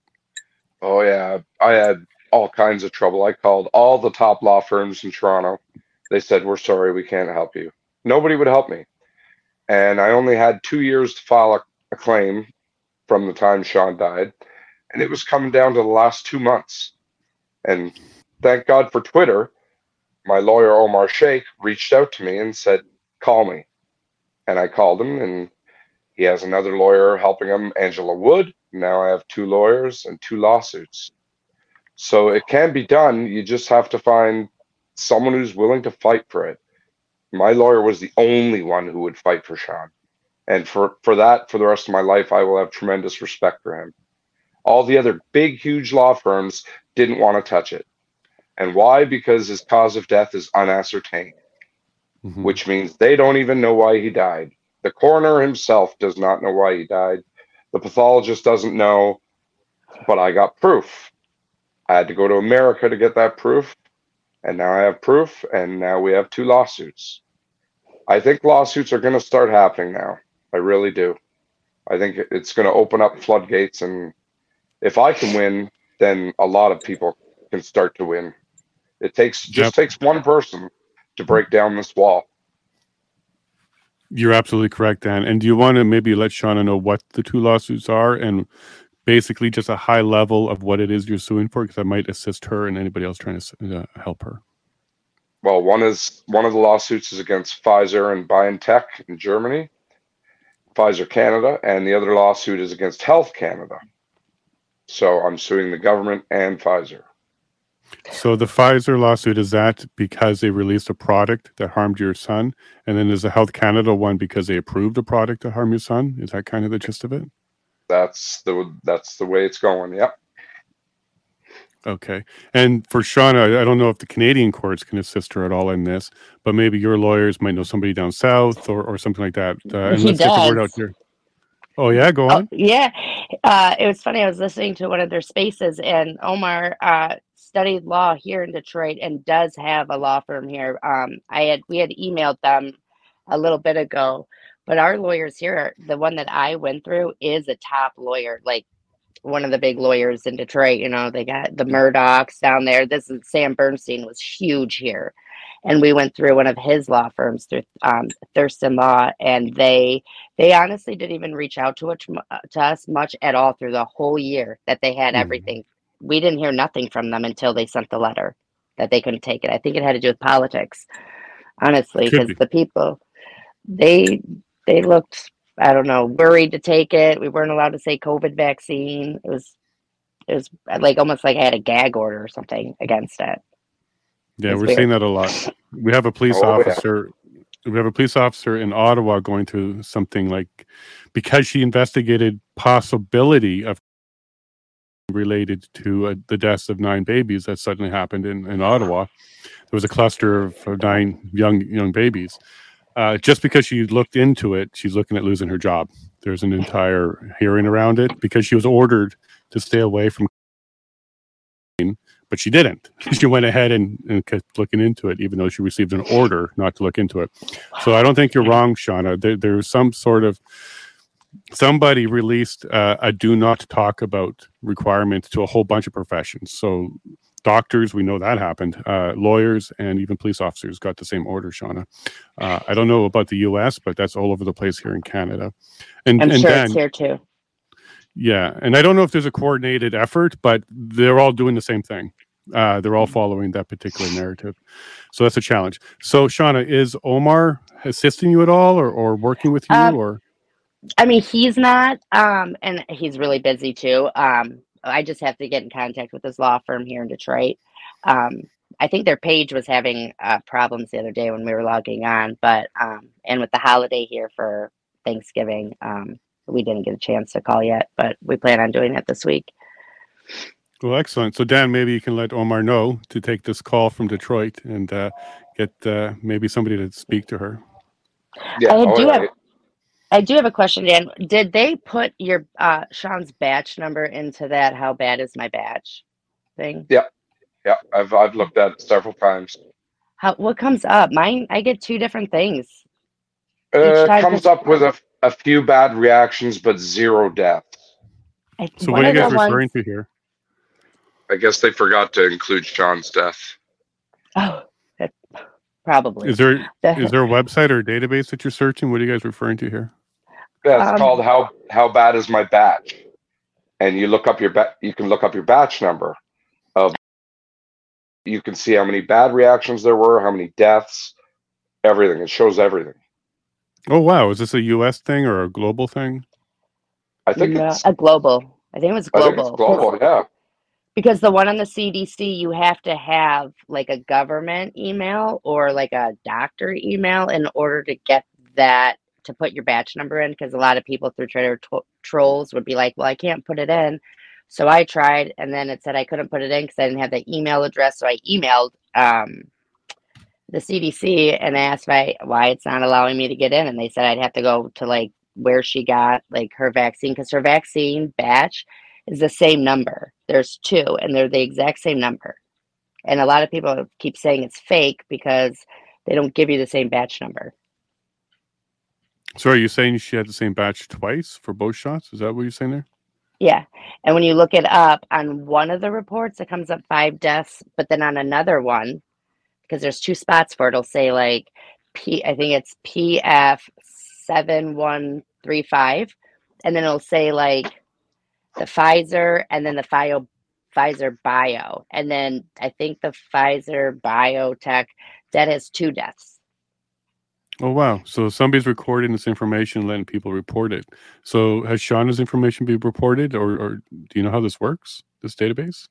Speaker 3: Oh yeah, I had all kinds of trouble. I called all the top law firms in Toronto. They said, "We're sorry, we can't help you." Nobody would help me. And I only had two years to file a, a claim from the time Sean died. And it was coming down to the last two months. And thank God for Twitter, my lawyer, Omar Sheikh, reached out to me and said, "Call me." And I called him, and he has another lawyer helping him, Angela Wood. Now I have two lawyers and two lawsuits. So it can be done. You just have to find someone who's willing to fight for it. My lawyer was the only one who would fight for Sean. And for, for that, for the rest of my life, I will have tremendous respect for him. All the other big, huge law firms didn't want to touch it. And why? Because his cause of death is unascertained, mm-hmm. which means they don't even know why he died. The coroner himself does not know why he died. The pathologist doesn't know, but I got proof. I had to go to America to get that proof. And now I have proof, and now we have two lawsuits. I think lawsuits are going to start happening now. I really do. I think it's going to open up floodgates, and if I can win, then a lot of people can start to win. It takes just yep. takes one person to break down this wall.
Speaker 1: You're absolutely correct, Dan. And do you want to maybe let Shauna know what the two lawsuits are and basically just a high level of what it is you're suing for? Because that might assist her and anybody else trying to uh, help her.
Speaker 3: Well, one is one of the lawsuits is against Pfizer and BioNTech in Germany, Pfizer Canada, and the other lawsuit is against Health Canada. So I'm suing the government and Pfizer.
Speaker 1: So the Pfizer lawsuit, is that because they released a product that harmed your son? And then there's the Health Canada one because they approved a product to harm your son? Is that kind of the gist of it?
Speaker 3: That's the that's the way it's going, yep.
Speaker 1: Okay. And for Shauna, I don't know if the Canadian courts can assist her at all in this, but maybe your lawyers might know somebody down south or, or something like that. Uh, and
Speaker 2: he
Speaker 1: let's
Speaker 2: does.
Speaker 1: get the word out here. Oh, yeah? Go on.
Speaker 2: Oh, yeah. Uh, it was funny. I was listening to one of their spaces, and Omar uh, studied law here in Detroit and does have a law firm here. Um, I had We had emailed them a little bit ago, but our lawyers here, the one that I went through, is a top lawyer, like one of the big lawyers in Detroit. You know, they got the Murdochs down there. This is Sam Bernstein was huge here. And we went through one of his law firms through um, Thurston Law, and they they honestly didn't even reach out to, it, to us much at all through the whole year that they had mm-hmm. everything. We didn't hear nothing from them until they sent the letter that they couldn't take it. I think it had to do with politics, honestly, because be. the people, they they looked, I don't know, worried to take it. We weren't allowed to say COVID vaccine. It was it was like almost like I had a gag order or something against it.
Speaker 1: Yeah, we're weird. seeing that a lot. We have a police oh, officer. Yeah. We have a police officer in Ottawa going through something like, because she investigated possibility of related to uh, the deaths of nine babies that suddenly happened in, in Ottawa. There was a cluster of nine young young babies. Uh, just because she looked into it, she's looking at losing her job. There's an entire hearing around it because she was ordered to stay away from. But she didn't. She went ahead and, and kept looking into it, even though she received an order not to look into it. So I don't think you're wrong, Shauna. There, there's some sort of, somebody released uh, a do not talk about requirement to a whole bunch of professions. So doctors, we know that happened. Uh, lawyers and even police officers got the same order, Shauna. Uh, I don't know about the U S, but that's all over the place here in Canada. And,
Speaker 2: I'm
Speaker 1: and
Speaker 2: sure
Speaker 1: Dan,
Speaker 2: it's here too.
Speaker 1: Yeah, and I don't know if there's a coordinated effort, but they're all doing the same thing. Uh, they're all following that particular narrative. So that's a challenge. So, Shauna, is Omar assisting you at all or, or working with you? Um, or
Speaker 2: I mean, he's not, um, and he's really busy too. Um, I just have to get in contact with his law firm here in Detroit. Um, I think their page was having uh, problems the other day when we were logging on, but um, and with the holiday here for Thanksgiving, um, we didn't get a chance to call yet, but we plan on doing that this week.
Speaker 1: Well, excellent. So, Dan, maybe you can let Omar know to take this call from Detroit and uh, get uh, maybe somebody to speak to her.
Speaker 3: Yeah,
Speaker 2: I do have, I do have a question, Dan. Did they put your uh, Sean's batch number into that "How bad is my batch" thing?
Speaker 3: Yeah, yeah. I've I've looked at it several times.
Speaker 2: How what comes up? Mine, I get two different things each
Speaker 3: Uh,
Speaker 2: time.
Speaker 3: comes
Speaker 2: 'Cause
Speaker 3: up with a, a few bad reactions, but zero deaths.
Speaker 2: I,
Speaker 1: So
Speaker 2: one
Speaker 1: what are
Speaker 2: of
Speaker 1: you
Speaker 2: the
Speaker 1: guys referring
Speaker 2: ones,
Speaker 1: to here?
Speaker 3: I guess they forgot to include Sean's death.
Speaker 2: oh, that, probably.
Speaker 1: Is there
Speaker 2: The-
Speaker 1: is there a website or a database that you're searching? What are you guys referring to here?
Speaker 3: Yeah, it's
Speaker 2: Um,
Speaker 3: called how how bad is my batch, and you look up your ba- you can look up your batch number. Of you can see how many bad reactions there were, how many deaths, everything. It shows everything.
Speaker 1: Oh wow, is this a U S thing or a global thing?
Speaker 3: I think
Speaker 2: no,
Speaker 3: it's
Speaker 2: a global. I think it was
Speaker 3: I think it's
Speaker 2: global. 'cause-
Speaker 3: global. Yeah.
Speaker 2: Because the one on the C D C, you have to have like a government email or like a doctor email in order to get that to put your batch number in. Because a lot of people through Twitter to- trolls would be like, well, I can't put it in. So I tried, and then it said I couldn't put it in because I didn't have the email address. So I emailed um, the C D C and asked why, why it's not allowing me to get in. And they said I'd have to go to like where she got like her vaccine because her vaccine batch is the same number. There's two, and they're the exact same number. And a lot of people keep saying it's fake because they don't give you the same batch number.
Speaker 1: So are you saying she had the same batch twice for both shots? Is that what you're saying there?
Speaker 2: Yeah. And when you look it up on one of the reports, it comes up five deaths, but then on another one, because there's two spots for it, it'll say like P, I think it's P F seven one three five, and then it'll say like the Pfizer and then the Pfizer Pfizer Bio, and then I think the Pfizer Biotech that has two deaths.
Speaker 1: Oh wow! So somebody's recording this information, letting people report it. So has Shauna's information been reported, or, or do you know how this works? This database?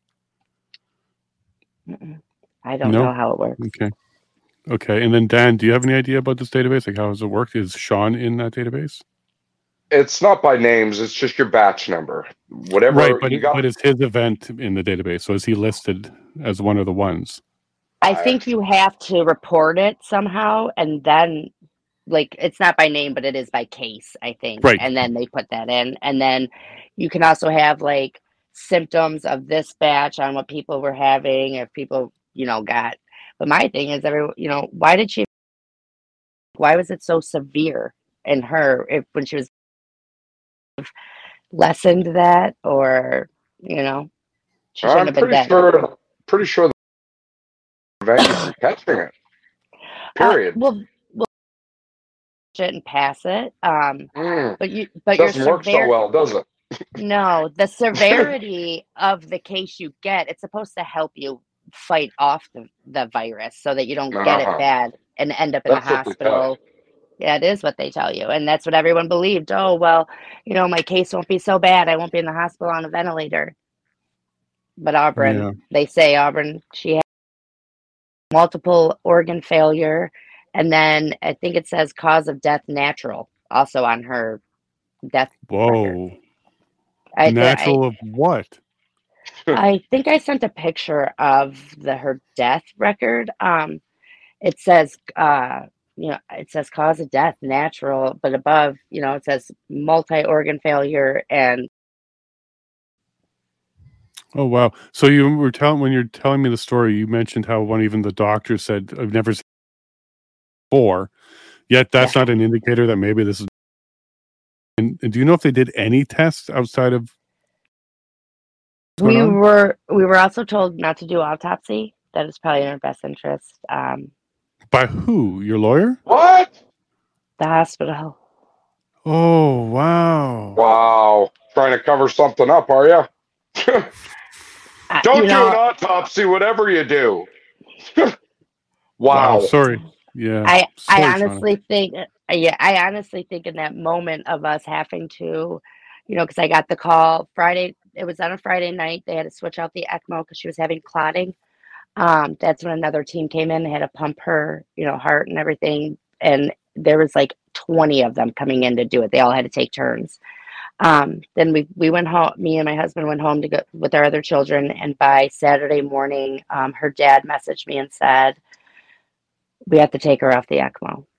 Speaker 2: Mm-mm. I don't
Speaker 1: No?
Speaker 2: know how it works.
Speaker 1: Okay. Okay. And then Dan, do you have any idea about this database? Like how does it work? Is Sean in that database?
Speaker 3: It's not by names. It's just your batch number. Whatever
Speaker 1: Right, but
Speaker 3: you
Speaker 1: it,
Speaker 3: got.
Speaker 1: but it's his event in the database. So is he listed as one of the ones?
Speaker 2: I
Speaker 3: I-
Speaker 2: think you have to report it somehow, and then like it's not by name, but it is by case, I think.
Speaker 1: Right.
Speaker 2: And then they put that in, and then you can also have like symptoms of this batch on what people were having, if people you know got. But my thing is, every you know, why did she? Why was it so severe in her if when she was lessened that, or you know, she shouldn't
Speaker 3: I'm
Speaker 2: have been
Speaker 3: pretty
Speaker 2: dead.
Speaker 3: sure. Pretty sure the prevent you from catching it. Period.
Speaker 2: Uh, well, well, it and pass it. Um,
Speaker 3: Mm,
Speaker 2: but you, but your
Speaker 3: doesn't work so
Speaker 2: severe.
Speaker 3: well, does it?
Speaker 2: No, the severity of the case you get, it's supposed to help you fight off the, the virus so that you don't get
Speaker 3: Uh-huh.
Speaker 2: it bad and end up in
Speaker 3: That's
Speaker 2: the
Speaker 3: what they tell
Speaker 2: hospital. Yeah, it is what they tell you. And that's what everyone believed. Oh, well, you know, my case won't be so bad. I won't be in the hospital on a ventilator. But Auburn,
Speaker 1: Yeah.
Speaker 2: they say Auburn, she had multiple organ failure. And then I think it says cause of death natural also on her death record.
Speaker 1: Whoa.
Speaker 2: I, I,
Speaker 1: Natural of what?
Speaker 2: I think I sent a picture of the her death record. Um, it says, uh, you know, it says cause of death natural, but above, you know, it says multi-organ failure and
Speaker 1: Oh wow! So you were telling when you're telling me the story, you mentioned how one even the doctor said, "I've never seen before." Yet that's
Speaker 2: Yeah.
Speaker 1: not an indicator that maybe this is. And, and do you know if they did any tests outside of? what's going
Speaker 2: we
Speaker 1: on?
Speaker 2: were we were also told not to do autopsy. That is probably in our best interest. Um,
Speaker 1: By who? Your lawyer?
Speaker 3: What?
Speaker 2: the hospital.
Speaker 1: Oh wow!
Speaker 3: Wow. Trying to cover something up, are you?
Speaker 2: Uh,
Speaker 3: Don't
Speaker 2: you
Speaker 3: do
Speaker 2: know,
Speaker 3: an autopsy, whatever you do.
Speaker 1: Wow!
Speaker 3: Wow.
Speaker 1: Sorry. Yeah.
Speaker 2: I
Speaker 1: Sorry,
Speaker 2: I
Speaker 1: Shauna.
Speaker 2: honestly think uh, yeah I honestly think in that moment of us having to, you know, because I got the call Friday. It was on a Friday night. They had to switch out the ECMO because she was having clotting. Um, that's when another team came in. They had to pump her, you know, heart and everything. And there was like twenty of them coming in to do it. They all had to take turns. Um, then we we went home. Me and my husband went home to go with our other children. And by Saturday morning, um, her dad messaged me and said, we have to take her off the ECMO.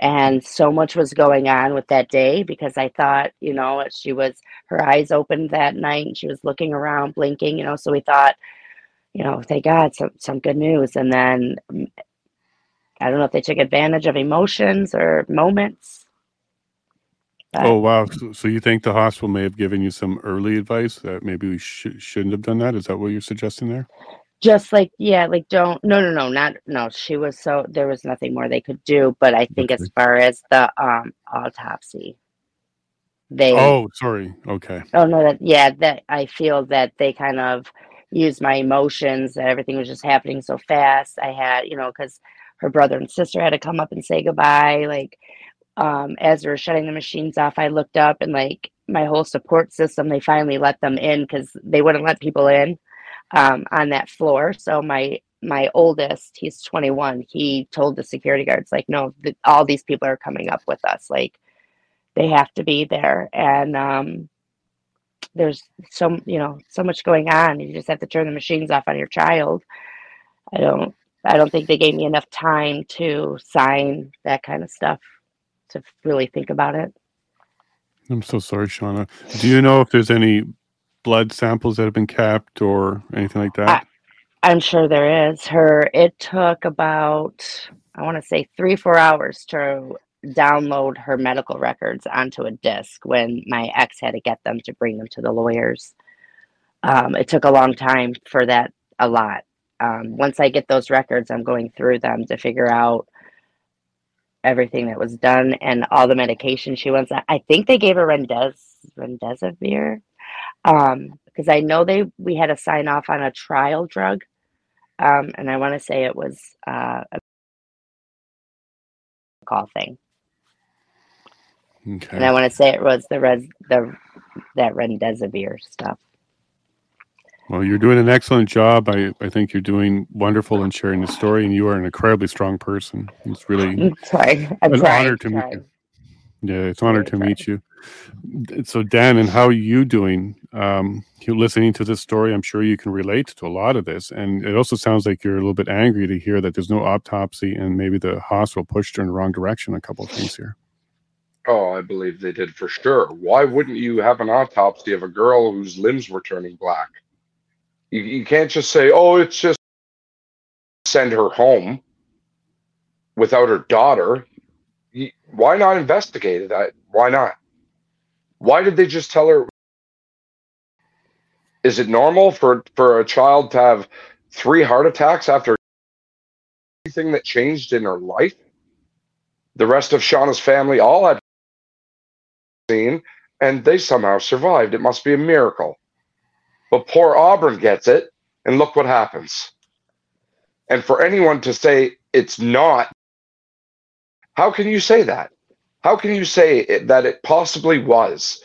Speaker 2: And so much was going on with that day because I thought, you know, she was, her eyes opened that night and she was looking around, blinking, you know, so we thought, you know, thank God, some, some good news. And then I don't know if they took advantage of emotions or moments. But,
Speaker 1: Oh, wow. So, so you think the hospital may have given you some early advice that maybe we sh- shouldn't have done that? Is that what you're suggesting there?
Speaker 2: just like, yeah, like don't, no, no, no, not, no, she was so, there was nothing more they could do. But I think
Speaker 1: Okay.
Speaker 2: as far as the um autopsy, they,
Speaker 1: Oh, sorry. Okay.
Speaker 2: oh no, that, yeah, that I feel that they kind of used my emotions, that everything was just happening so fast. I had, you know, because her brother and sister had to come up and say goodbye. Like, um, as they were shutting the machines off, I looked up and like my whole support system, they finally let them in because they wouldn't let people in um, on that floor. So my my oldest, he's twenty-one. He told the security guards like, no, th- all these people are coming up with us. Like they have to be there. And um, there's so you know so much going on. You just have to turn the machines off on your child. I don't. I don't think they gave me enough time to sign that kind of stuff to really think about it.
Speaker 1: I'm so sorry, Shauna. Do you know if there's any blood samples that have been kept or anything like that?
Speaker 2: I, I'm sure there is. Her. It took about I want to say three four hours to download her medical records onto a disk when my ex had to get them to bring them to the lawyers. Um, it took a long time for that. A lot. Um, once I get those records, I'm going through them to figure out everything that was done and all the medication she wants. I think they gave her Rendes Rendesivir um, because I know they we had to sign off on a trial drug, um, and I want to say it was uh, a call thing,
Speaker 1: Okay.
Speaker 2: and I want to say it was the res the that Rendesivir stuff.
Speaker 1: Well, you're doing an excellent job. I, I think you're doing wonderful in sharing the story, and you are an incredibly strong person. It's really
Speaker 2: I'm trying. I'm
Speaker 1: an
Speaker 2: trying.
Speaker 1: honor to meet
Speaker 2: trying.
Speaker 1: you. Yeah, it's an honor
Speaker 2: Really
Speaker 1: to
Speaker 2: trying.
Speaker 1: meet you. So, Dan, and how are you doing? Um, you're listening to this story. I'm sure you can relate to a lot of this. And it also sounds like you're a little bit angry to hear that there's no autopsy and maybe the hospital pushed her in the wrong direction a couple of things here.
Speaker 3: Oh, I believe they did for sure. Why wouldn't you have an autopsy of a girl whose limbs were turning black? You, you can't just say, oh, it's just send her home without her daughter. You, why not investigate it? Why not? Why did they just tell her? Is it normal for, for a child to have three heart attacks after everything that changed in her life? The rest of Shauna's family all had seen, and they somehow survived. It must be a miracle. But poor Auburn gets it, and look what happens. And for anyone to say it's not, how can you say that? How can you say it, that it possibly was?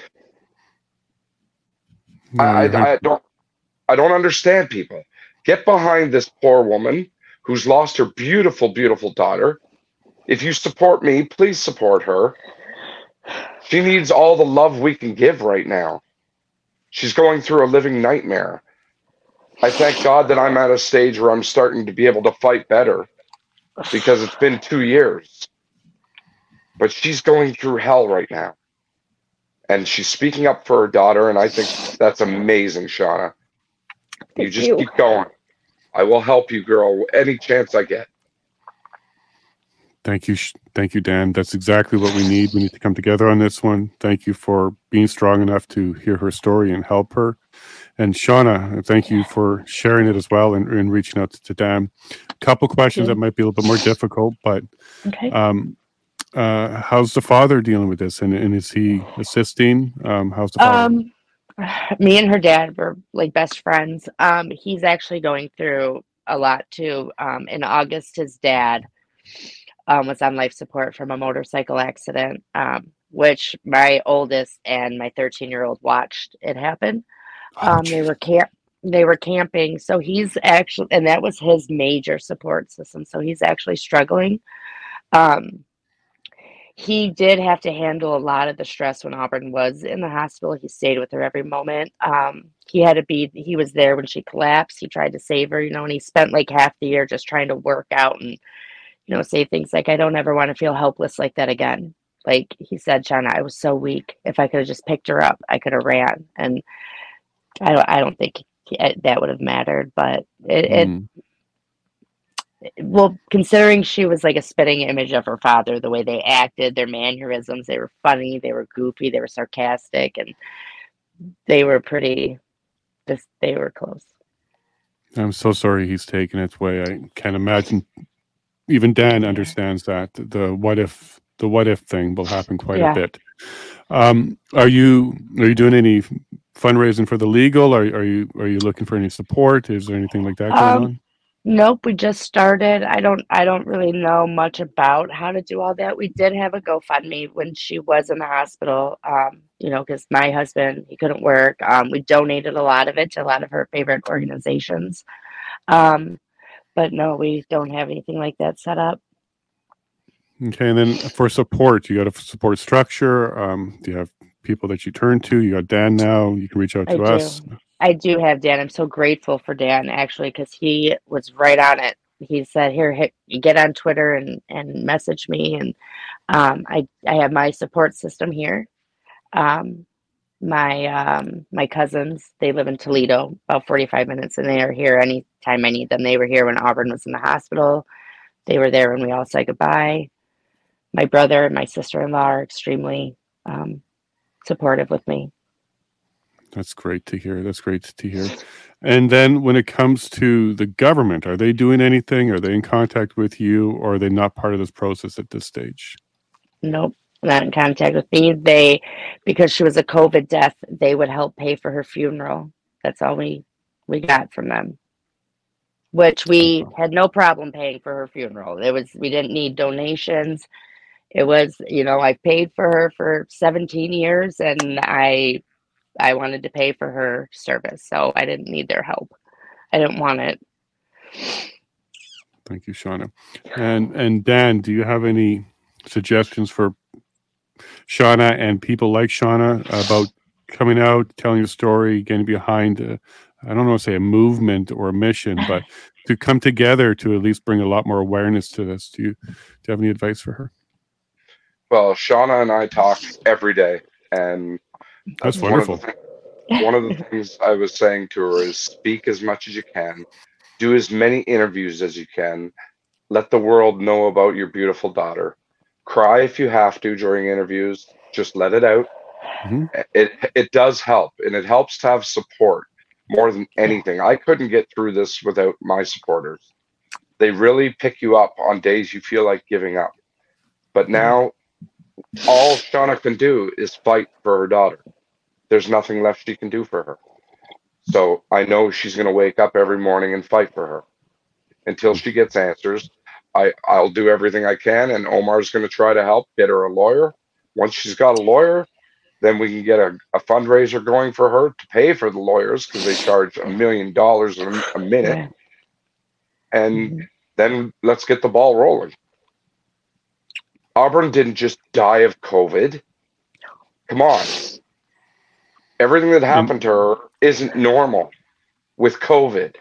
Speaker 1: No,
Speaker 3: I,
Speaker 1: you're
Speaker 3: I, I don't. I don't understand people. Get behind this poor woman who's lost her beautiful, beautiful daughter. If you support me, please support her. She needs all the love we can give right now. She's going through a living nightmare. I thank God that I'm at a stage where I'm starting to be able to fight better because it's been two years. But she's going through hell right now. And she's speaking up for her daughter, and I think that's amazing, Shauna. You
Speaker 2: Thank
Speaker 3: just
Speaker 2: you.
Speaker 3: keep going. I will help you, girl, any chance I get.
Speaker 1: Thank you. Thank you, Dan. That's exactly what we need. We need to come together on this one. Thank you for being strong enough to hear her story and help her. And Shauna, thank you for sharing it as well and, and reaching out to Dan. A couple questions that might be a little bit more difficult, but
Speaker 2: Okay.
Speaker 1: um, uh, how's the father dealing with this? And, and is he assisting? Um, how's the father?
Speaker 2: Um, me and her dad were like best friends. Um, he's actually going through a lot too. Um, in August, his dad um, was on life support from a motorcycle accident, um, which my oldest and my thirteen year old watched it happen.
Speaker 1: Oh,
Speaker 2: Um, they
Speaker 1: geez.
Speaker 2: were camp, they were camping, so he's actually, and that was his major support system. So he's actually struggling. Um, he did have to handle a lot of the stress when Auburn was in the hospital. He stayed with her every moment. Um, he had to be, he was there when she collapsed. He tried to save her, you know, and he spent like half the year just trying to work out and you know, say things like, I don't ever want to feel helpless like that again. Like he said, Shauna, I was so weak. If I could have just picked her up, I could have ran. And I don't, I don't think that would have mattered, but it,
Speaker 1: Mm.
Speaker 2: it, well, considering she was like a spitting image of her father, the way they acted, their mannerisms, they were funny, they were goofy, they were sarcastic, and they were pretty, just, they were close.
Speaker 1: I'm so sorry he's taken its way. I can't imagine. Even Dan
Speaker 2: Yeah.
Speaker 1: understands that the what if the what if thing will happen quite
Speaker 2: Yeah.
Speaker 1: a bit. Um, are you are you doing any fundraising for the legal? Are are you are you looking for any support? Is there anything like that going
Speaker 2: Um,
Speaker 1: on?
Speaker 2: Nope, we just started. I don't I don't really know much about how to do all that. We did have a GoFundMe when she was in the hospital, um, you know, because my husband, he couldn't work. Um, we donated a lot of it to a lot of her favorite organizations. Um, but no, we don't have anything like that set up.
Speaker 1: Okay, and then for support, you got a support structure. Um, do you have people that you turn to? You got Dan now. You can reach out
Speaker 2: I
Speaker 1: to us.
Speaker 2: do. I do have Dan. I'm so grateful for Dan actually, because he was right on it. He said, "Here, hit, get on Twitter and and message me." And um, I I have my support system here. Um, my um, my cousins, they live in Toledo, about forty-five minutes, and they are here anytime I need them. They were here when Auburn was in the hospital. They were there when we all said goodbye. My brother and my sister-in-law are extremely um, supportive with me.
Speaker 1: That's great to hear. That's great to hear. And then when it comes to the government, are they doing anything? Are they in contact with you, or are they not part of this process at this stage?
Speaker 2: Nope, not in contact with me. They, because she was a COVID death, they would help pay for her funeral. That's all we we got from them, which we had no problem paying for her funeral. It was, we didn't need donations. It was, you know, I paid for her for seventeen years, and I I wanted to pay for her service, so I didn't need their help. I didn't want it.
Speaker 1: Thank you, Shauna. And and Dan, do you have any suggestions for Shauna and people like Shauna about coming out, telling your story, getting behind, a, I don't know, say a movement or a mission, but to come together to at least bring a lot more awareness to this? Do you, do you have any advice for her?
Speaker 3: Well, Shauna and I talk every day, and
Speaker 1: That's
Speaker 3: one
Speaker 1: wonderful.
Speaker 3: of the th- one of the things I was saying to her is speak as much as you can, do as many interviews as you can, let the world know about your beautiful daughter. Cry if you have to during interviews, just let it out.
Speaker 1: Mhm.
Speaker 3: It it does help, and it helps to have support more than anything. I couldn't get through this without my supporters. They really pick you up on days you feel like giving up. But now all Shauna can do is fight for her daughter. There's nothing left she can do for her. So I know she's going to wake up every morning and fight for her until she gets answers. I, I'll do everything I can, and Omar's going to try to help get her a lawyer. Once she's got a lawyer, then we can get a, a fundraiser going for her to pay for the lawyers, because they charge a million dollars a a minute.
Speaker 2: Yeah.
Speaker 3: And
Speaker 2: Mm-hmm.
Speaker 3: then let's get the ball rolling. Auburn didn't just die of COVID. Come on. Everything that happened to her isn't normal with COVID.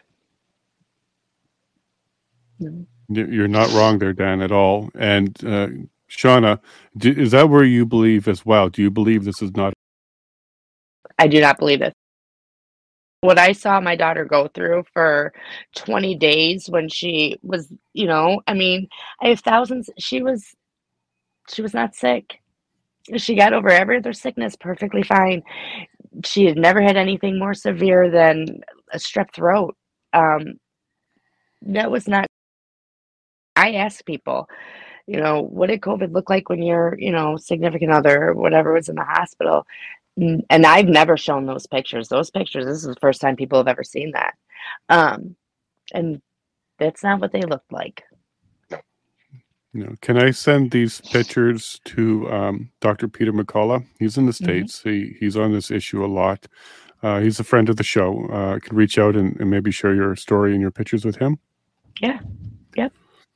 Speaker 1: You're not wrong there, Dan, at all. And uh, Shauna, do, is that where you believe as well? Do you believe this is not?
Speaker 2: I do not believe it. What I saw my daughter go through for twenty days when she was, you know, I mean, I have thousands. She was, she was not sick. She got over every other sickness perfectly fine. She had never had anything more severe than a strep throat. Um, that was not, I asked people, you know, what did COVID look like when your, you know, significant other or whatever was in the hospital? N- And I've never shown those pictures. Those pictures, this is the first time people have ever seen that. Um, and that's not what they looked like.
Speaker 1: You know, can I send these pictures to um, Doctor Peter McCullough? He's in the States. Mm-hmm. He he's on this issue a lot. Uh, he's a friend of the show. Uh, I could reach out and, and maybe share your story and your pictures with him.
Speaker 2: Yeah. Yep.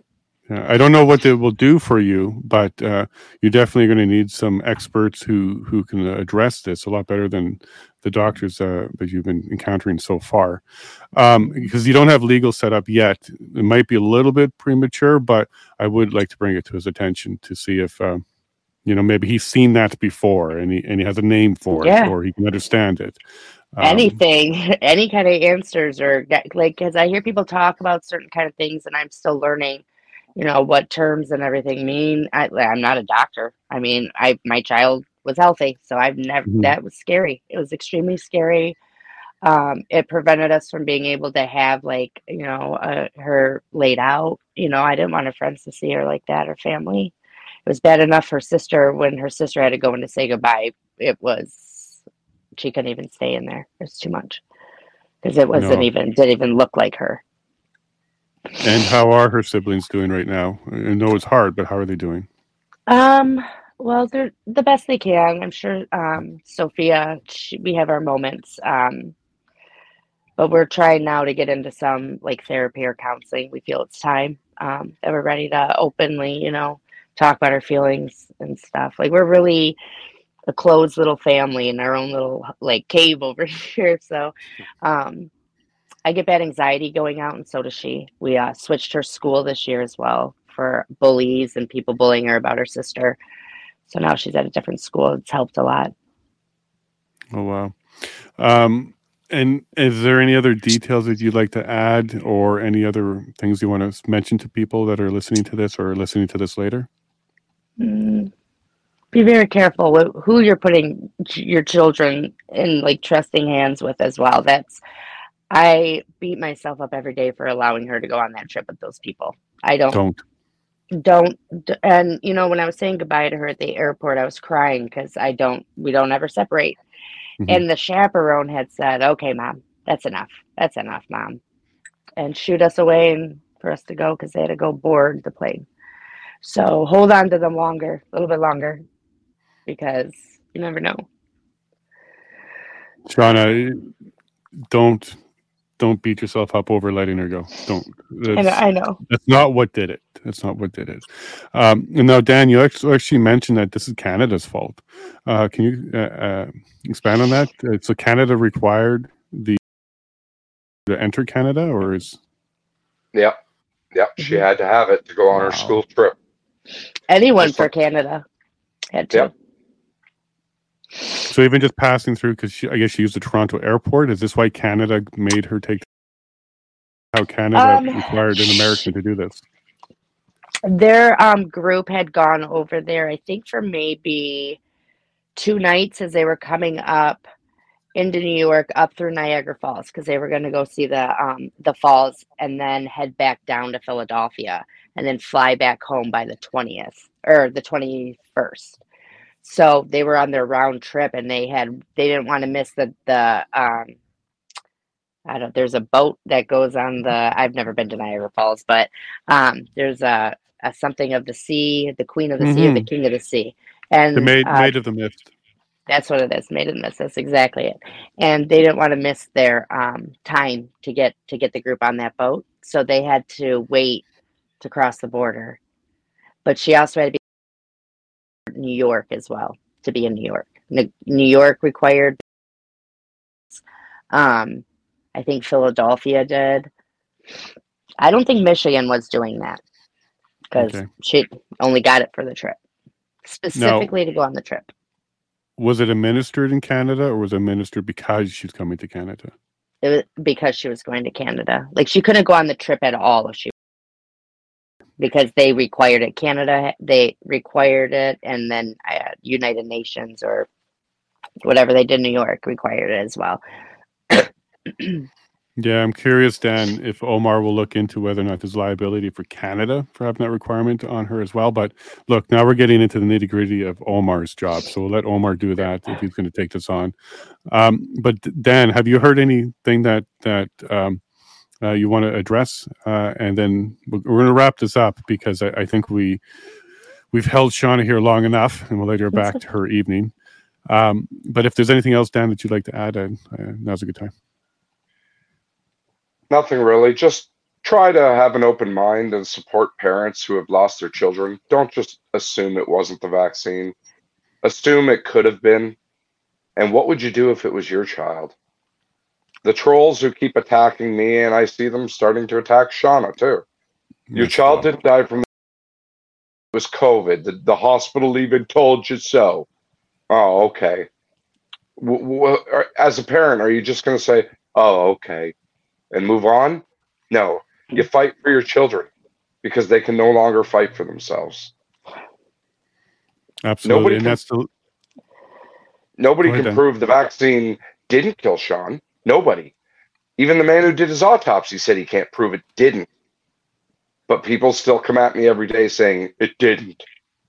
Speaker 1: Yeah, I don't know what they will do for you, but uh, you're definitely going to need some experts who who can address this a lot better than the doctors uh, that you've been encountering so far. Um, because you don't have legal setup yet, it might be a little bit premature, but I would like to bring it to his attention to see if uh, you know maybe he's seen that before and he and he has a name for it,
Speaker 2: Yeah.
Speaker 1: or he can understand it. Um,
Speaker 2: Anything, any kind of answers, or get- like, because I hear people talk about certain kind of things, and I'm still learning, you know, what terms and everything mean. I, I'm not a doctor. I mean, I my child was healthy, so I've never.
Speaker 1: Mhm.
Speaker 2: That was scary. It was extremely scary. Um, it prevented us from being able to have, like, you know, uh, her laid out. You know, I didn't want her friends to see her like that, or family. It was bad enough her sister, when her sister had to go in to say goodbye, it was, she couldn't even stay in there. It was too much, because it wasn't
Speaker 1: no.
Speaker 2: even, didn't even look like her.
Speaker 1: And how are her siblings doing right now? I know it's hard, but how are they doing?
Speaker 2: Um, well, they're the best they can. I'm sure, um, Sophia, she, we have our moments. Um, but we're trying now to get into some, like, therapy or counseling. We feel it's time, um, that we're ready to openly, you know, talk about our feelings and stuff. Like, we're really a closed little family in our own little, like, cave over here. So, um, I get bad anxiety going out, and so does she. We uh, switched her school this year as well for bullies and people bullying her about her sister. So now she's at a different school. It's helped a lot.
Speaker 1: Oh wow. Um, and is there any other details that you'd like to add, or any other things you want to mention to people that are listening to this or listening to this later?
Speaker 2: Mm, be very careful with who you're putting ch- your children in, like, trusting hands with as well. That's, I beat myself up every day for allowing her to go on that trip with those people. I don't,
Speaker 1: Don't.
Speaker 2: don't, d- and you know, when I was saying goodbye to her at the airport, I was crying because I don't, we don't ever separate.
Speaker 1: Mhm.
Speaker 2: And the chaperone had said, "Okay, mom, that's enough. That's enough, mom," and shoot us away and for us to go, because they had to go board the plane. So hold on to them longer, a little bit longer, because you never know.
Speaker 1: Shauna, don't don't beat yourself up over letting her go. Don't.
Speaker 2: I know.
Speaker 1: That's
Speaker 2: I know.
Speaker 1: that's not what did it. That's not what did it. Um, and now, Dan, you actually actually mentioned that this is Canada's fault. Uh, can you uh, uh, expand on that? Uh, so Canada required the to enter Canada, or is
Speaker 3: Yep. Yep. She
Speaker 2: Mhm.
Speaker 3: had to have it to go on her
Speaker 1: wow?
Speaker 3: school trip.
Speaker 2: Anyone
Speaker 3: Just
Speaker 2: for
Speaker 3: like,
Speaker 2: Canada had to.
Speaker 3: yep.
Speaker 1: So even just passing through, because I guess she used the Toronto airport. Is this why Canada made her take? How Canada
Speaker 2: Um,
Speaker 1: required an American to do this?
Speaker 2: their um group had gone over there, I think, for maybe two nights as they were coming up into New York, up through Niagara Falls, because they were going to go see the um the falls, and then head back down to Philadelphia, and then fly back home by the twentieth or the twenty-first. So they were on their round trip, and they had they didn't want to miss the the um I don't, there's a boat that goes on the, I've never been to Niagara Falls, but um there's a, a something of the sea, the Queen of the Sea or the
Speaker 1: Mm-hmm.
Speaker 2: King of the Sea.
Speaker 1: The
Speaker 2: And
Speaker 1: maid,
Speaker 2: uh
Speaker 1: maid of the mist.
Speaker 2: that's what it is, Made in This. That's exactly it. And they didn't want to miss their um time to get to get the group on that boat. So they had to wait to cross the border. But she also had to be in New York as well to be in New York. New New York required, um I think Philadelphia did. I don't think Michigan was doing that, because
Speaker 1: Okay.
Speaker 2: she only got it for the trip,
Speaker 1: Now,
Speaker 2: specifically to go on the trip.
Speaker 1: was it administered in Canada, or was it administered because she's coming to Canada?
Speaker 2: It was because she was going to Canada. Like, she couldn't go on the trip at all if she, because they required it. Canada, they required it, and then uh, United Nations or whatever they did in New York required it as well.
Speaker 1: Yeah, I'm curious, Dan, if Omar will look into whether or not there's liability for Canada for having that requirement on her as well. But look, now we're getting into the nitty gritty of Omar's job, so we'll let Omar do that if he's going to take this on. Um, but Dan, have you heard anything that that um, uh, you want to address? Uh, and then we're going to wrap this up, because I, I think we we've held Shauna here long enough, and we'll let her back to her evening. Um, but if there's anything else, Dan, that you'd like to add, uh, uh, now's a good time.
Speaker 3: Nothing really. Just try to have an open mind and support parents who have lost their children. Don't just assume it wasn't the vaccine. Assume it could have been. And what would you do if it was your child? The trolls who keep attacking me, and I see them starting to attack Shauna too. Your
Speaker 1: That's
Speaker 3: child
Speaker 1: awful.
Speaker 3: didn't die from it was COVID. The, the hospital even told you so. Oh, okay. W- w- as a parent, are you just going to say, oh, okay, and move on? No, you fight for your children because they can no longer fight for themselves.
Speaker 1: Absolutely,
Speaker 3: Nobody
Speaker 1: and
Speaker 3: can,
Speaker 1: that's the
Speaker 3: nobody
Speaker 1: Go ahead,
Speaker 3: can
Speaker 1: Dan.
Speaker 3: prove the vaccine didn't kill Sean. Nobody. Even the man who did his autopsy said he can't prove it didn't. But people still come at me every day saying it didn't.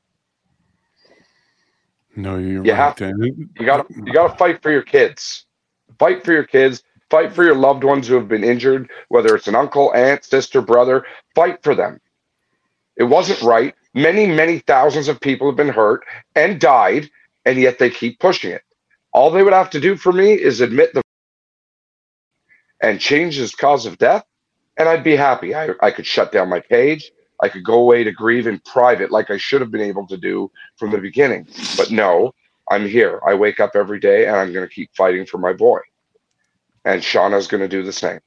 Speaker 1: No, you're
Speaker 3: You
Speaker 1: right,
Speaker 3: have
Speaker 1: Dan.
Speaker 3: You got to you got to fight for your kids. Fight for your kids. Fight for your loved ones who have been injured, whether it's an uncle, aunt, sister, brother. Fight for them. It wasn't right. Many, many thousands of people have been hurt and died, and yet they keep pushing it. All they would have to do for me is admit the and change his cause of death, and I'd be happy. I, I could shut down my page. I could go away to grieve in private like I should have been able to do from the beginning. But no, I'm here. I wake up every day and I'm going to keep fighting for my boy. And Shauna's going to do the same.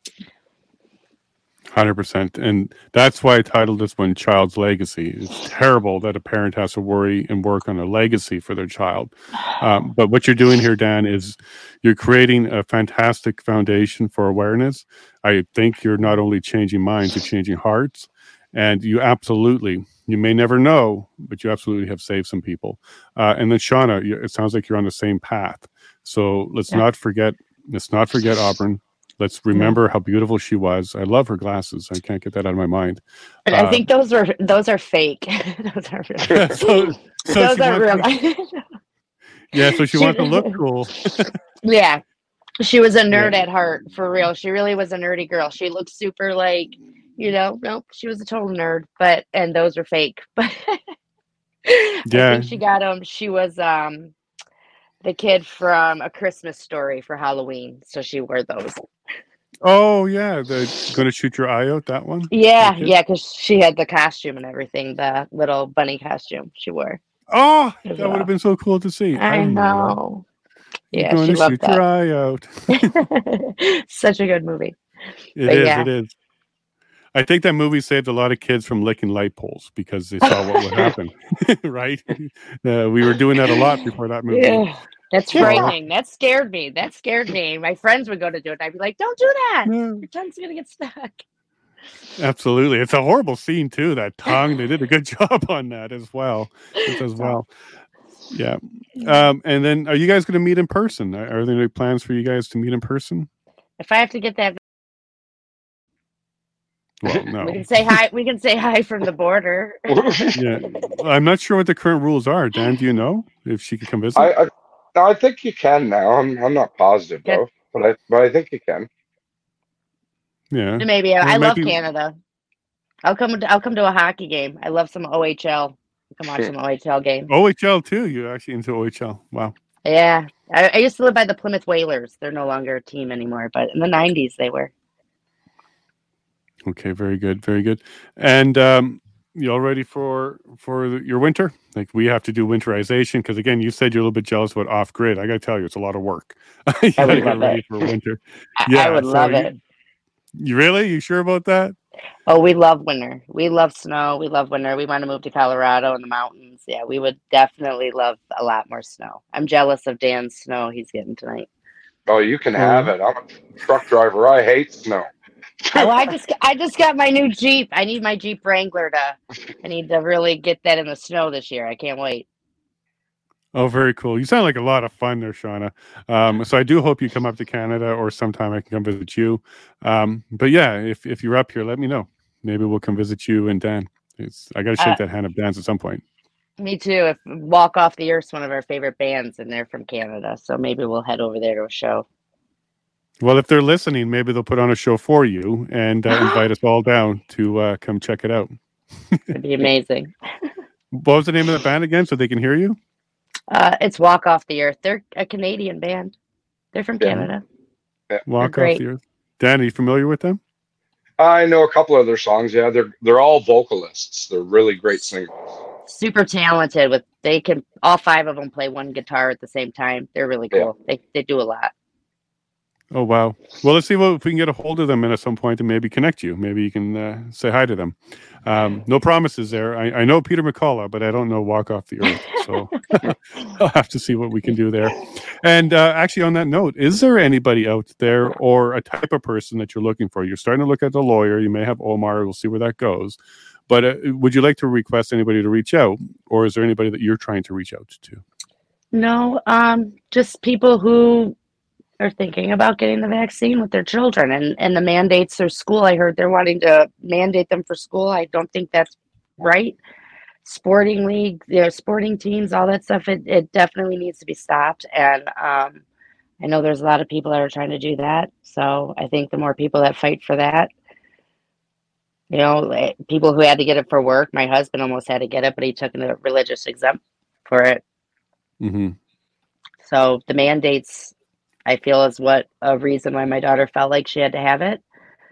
Speaker 1: one hundred percent. And that's why I titled this one Child's Legacy. It's terrible that a parent has to worry and work on a legacy for their child. Um, but what you're doing here, Dan, is you're creating a fantastic foundation for awareness. I think you're not only changing minds, you're changing hearts. And you absolutely, you may never know, but you absolutely have saved some people. Uh, and then Shauna, you, it sounds like you're on the same path. So let's
Speaker 2: Yeah.
Speaker 1: not forget, let's not forget Auburn. Let's remember how beautiful she was. I love her glasses. I can't get that out of my mind.
Speaker 2: And I
Speaker 1: Uh,
Speaker 2: think those are those are fake. Those are real.
Speaker 1: so, so
Speaker 2: those
Speaker 1: she
Speaker 2: are real.
Speaker 1: wants to, yeah, so she,
Speaker 2: She-
Speaker 1: wants to look cool.
Speaker 2: Yeah. She was a nerd
Speaker 1: Yeah.
Speaker 2: at heart, for real. She really was a nerdy girl. She looked super like, you know, nope, she was a total nerd, but and those are fake. But I
Speaker 1: Yeah.
Speaker 2: think she got them. She was um the kid from A Christmas Story for Halloween, so she wore those.
Speaker 1: Oh, yeah. The going to shoot your eye out, that one?
Speaker 2: Yeah,
Speaker 1: That kid?
Speaker 2: yeah, because she had the costume and everything, the little bunny costume she wore.
Speaker 1: Oh,
Speaker 2: as
Speaker 1: that would
Speaker 2: well.
Speaker 1: have been so cool to see. I,
Speaker 2: I
Speaker 1: remember that.
Speaker 2: know.
Speaker 1: You're
Speaker 2: Yeah,
Speaker 1: going
Speaker 2: she
Speaker 1: to
Speaker 2: loved
Speaker 1: shoot your
Speaker 2: that.
Speaker 1: eye out.
Speaker 2: Such a good movie.
Speaker 1: It
Speaker 2: But
Speaker 1: is.
Speaker 2: yeah.
Speaker 1: It is. I think that movie saved a lot of kids from licking light poles because they saw what would happen. Right? Uh, we were doing that a lot before that movie.
Speaker 2: Yeah, that's
Speaker 1: So-
Speaker 2: frightening. That scared me. That scared me. My friends would go to do it. I'd be like, "Don't do that.
Speaker 1: Yeah,
Speaker 2: Your tongue's gonna get stuck."
Speaker 1: absolutely. It's a horrible scene too. That tongue. They did a good job on that as well. As well. Yeah. Um, and then, are you guys going to meet in person? Are, are there any plans for you guys to meet in person?
Speaker 2: If I have to get that,
Speaker 1: Well, no.
Speaker 2: we can say hi. We can say hi from the border.
Speaker 1: Yeah, I'm not sure what the current rules are. Dan, do you know if she can come visit?
Speaker 3: I, I no, I think you can now. I'm I'm not positive
Speaker 2: Okay.
Speaker 3: though, but I but I think you can.
Speaker 1: yeah.
Speaker 2: Maybe
Speaker 1: Well,
Speaker 2: I
Speaker 1: it might
Speaker 2: love
Speaker 1: be-
Speaker 2: Canada. I'll come. To, I'll come to a hockey game. I love some O H L. Come watch some O H L game.
Speaker 1: O H L too. You're actually into O H L. Wow.
Speaker 2: Yeah, I, I used to live by the Plymouth Whalers. They're no longer a team anymore, but in the nineties they were.
Speaker 1: Okay. Very good. Very good. And um, you all ready for for your winter? Like we have to do winterization because again, you said you're a little bit jealous about off grid. I got to tell you, it's a lot of work. You
Speaker 2: I would
Speaker 1: gotta get
Speaker 2: love
Speaker 1: ready
Speaker 2: it.
Speaker 1: for winter.
Speaker 2: I,
Speaker 1: Yeah,
Speaker 2: I would
Speaker 1: so
Speaker 2: love
Speaker 1: you-
Speaker 2: it.
Speaker 1: You really? You sure about that?
Speaker 2: Oh, we love winter. We love snow. We love winter. We want to move to Colorado and the mountains. Yeah, we would definitely love a lot more snow. I'm jealous of Dan's snow he's getting tonight.
Speaker 3: Oh, you can have it. I'm a truck driver. I hate snow.
Speaker 2: Oh, I just I just got my new Jeep. I need my Jeep Wrangler to. I need to really get that in the snow this year. I can't wait.
Speaker 1: Oh, very cool. You sound like a lot of fun there, Shauna. Um, so I do hope you come up to Canada or sometime I can come visit you. Um, but yeah, if, if you're up here, let me know. Maybe we'll come visit you and Dan. It's, I got to shake
Speaker 2: Uh,
Speaker 1: that hand of Dan's at some point.
Speaker 2: Me too. If Walk Off the Earth's one of our favorite bands, and they're from Canada, so maybe we'll head over there to a show.
Speaker 1: Well, if they're listening, maybe they'll put on a show for you and uh, invite us all down to uh, come check it out.
Speaker 2: It'd be amazing.
Speaker 1: What was the name of the band again so they can hear you?
Speaker 2: Uh, it's Walk Off the Earth. They're a Canadian band. They're from
Speaker 3: Yeah.
Speaker 2: Canada.
Speaker 1: Walk Off
Speaker 2: great.
Speaker 1: the Earth. Dan, are you familiar with them?
Speaker 3: I know a couple of their songs. Yeah, they're they're all vocalists. They're really great singers.
Speaker 2: Super talented. With they can all five of them play one guitar at the same time. They're really cool. Yeah. They they do a lot.
Speaker 1: Oh, wow. Well, let's see what, if we can get a hold of them and at some point and maybe connect you. Maybe you can uh, say hi to them. Um, no promises there. I, I know Peter McCullough, but I don't know Walk Off the Earth. So I'll have to see what we can do there. And uh, actually, on that note, is there anybody out there or a type of person that you're looking for? You're starting to look at the lawyer. You may have Omar. We'll see where that goes. But uh, would you like to request anybody to reach out? Or is there anybody that you're trying to reach out to?
Speaker 2: No, um, just people who are thinking about getting the vaccine with their children, and, and the mandates for school. I heard they're wanting to mandate them for school. I don't think that's right. Sporting league, you know, sporting teams, all that stuff, it, it definitely needs to be stopped. And um, I know there's a lot of people that are trying to do that. So I think the more people that fight for that, you know, people who had to get it for work, my husband almost had to get it, but he took a religious exempt for it.
Speaker 1: Mm-hmm.
Speaker 2: So the mandates, I feel, is what a reason why my daughter felt like she had to have it.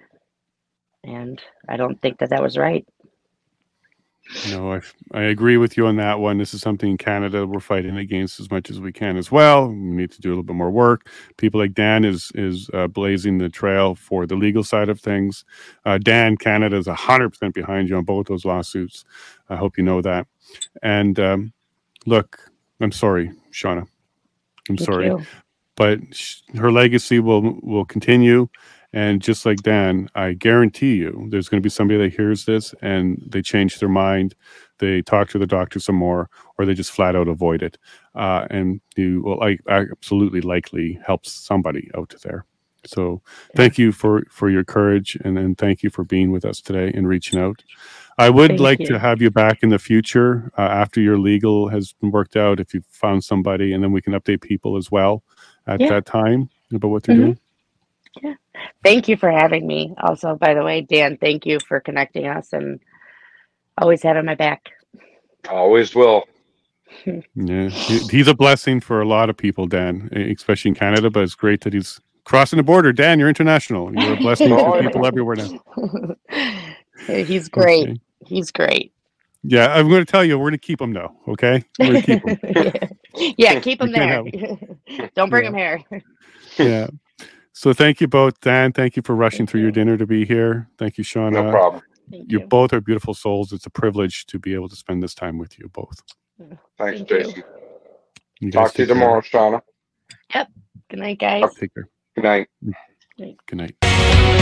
Speaker 2: And I don't think that that was right.
Speaker 1: No, I, I agree with you on that one. This is something in Canada we're fighting against as much as we can as well. We need to do a little bit more work. People like Dan is is uh, blazing the trail for the legal side of things. Uh, Dan, Canada is one hundred percent behind you on both those lawsuits. I hope you know that. And um, look, I'm sorry, Shauna. I'm
Speaker 2: Thank
Speaker 1: sorry.
Speaker 2: you.
Speaker 1: But her legacy will will continue. And just like Dan, I guarantee you there's going to be somebody that hears this and they change their mind, they talk to the doctor some more, or they just flat out avoid it. Uh, and you will like, absolutely likely helps somebody out there. So thank you for, for your courage, and then thank you for being with us today and reaching out. I would
Speaker 2: Thank
Speaker 1: like
Speaker 2: you.
Speaker 1: to have you back in the future uh, after your legal has been worked out, if you've found somebody, and then we can update people as well at
Speaker 2: Yeah.
Speaker 1: that time about what they're
Speaker 2: Mhm.
Speaker 1: doing.
Speaker 2: Yeah. Thank you for having me. Also, by the way, Dan, thank you for connecting us and always having my back.
Speaker 3: Always will.
Speaker 1: Yeah, he, he's a blessing for a lot of people, Dan, especially in Canada, but it's great that he's crossing the border. Dan, you're international. You're a blessing
Speaker 3: Oh,
Speaker 1: to
Speaker 3: yeah.
Speaker 1: people everywhere now.
Speaker 2: He's great.
Speaker 1: Okay.
Speaker 2: He's great.
Speaker 1: Yeah, I'm going to tell you, we're going to keep him though, okay? We're going to keep him.
Speaker 2: yeah. yeah, keep him
Speaker 1: We can't
Speaker 2: there. Don't bring
Speaker 1: Yeah.
Speaker 2: him here.
Speaker 1: Yeah. So thank you both, Dan. Thank you for rushing
Speaker 2: Thank
Speaker 1: through
Speaker 2: you.
Speaker 1: your dinner to be here. Thank you, Shauna.
Speaker 3: No problem.
Speaker 2: Thank
Speaker 1: You
Speaker 2: you.
Speaker 1: both are beautiful souls. It's a privilege to be able to spend this time with you both.
Speaker 3: Thanks,
Speaker 2: Thank you.
Speaker 3: Jason.
Speaker 1: You guys
Speaker 3: Talk to you
Speaker 1: take care.
Speaker 3: tomorrow, Shauna.
Speaker 2: Good night, guys.
Speaker 1: Take care.
Speaker 3: Good night.
Speaker 1: Good night.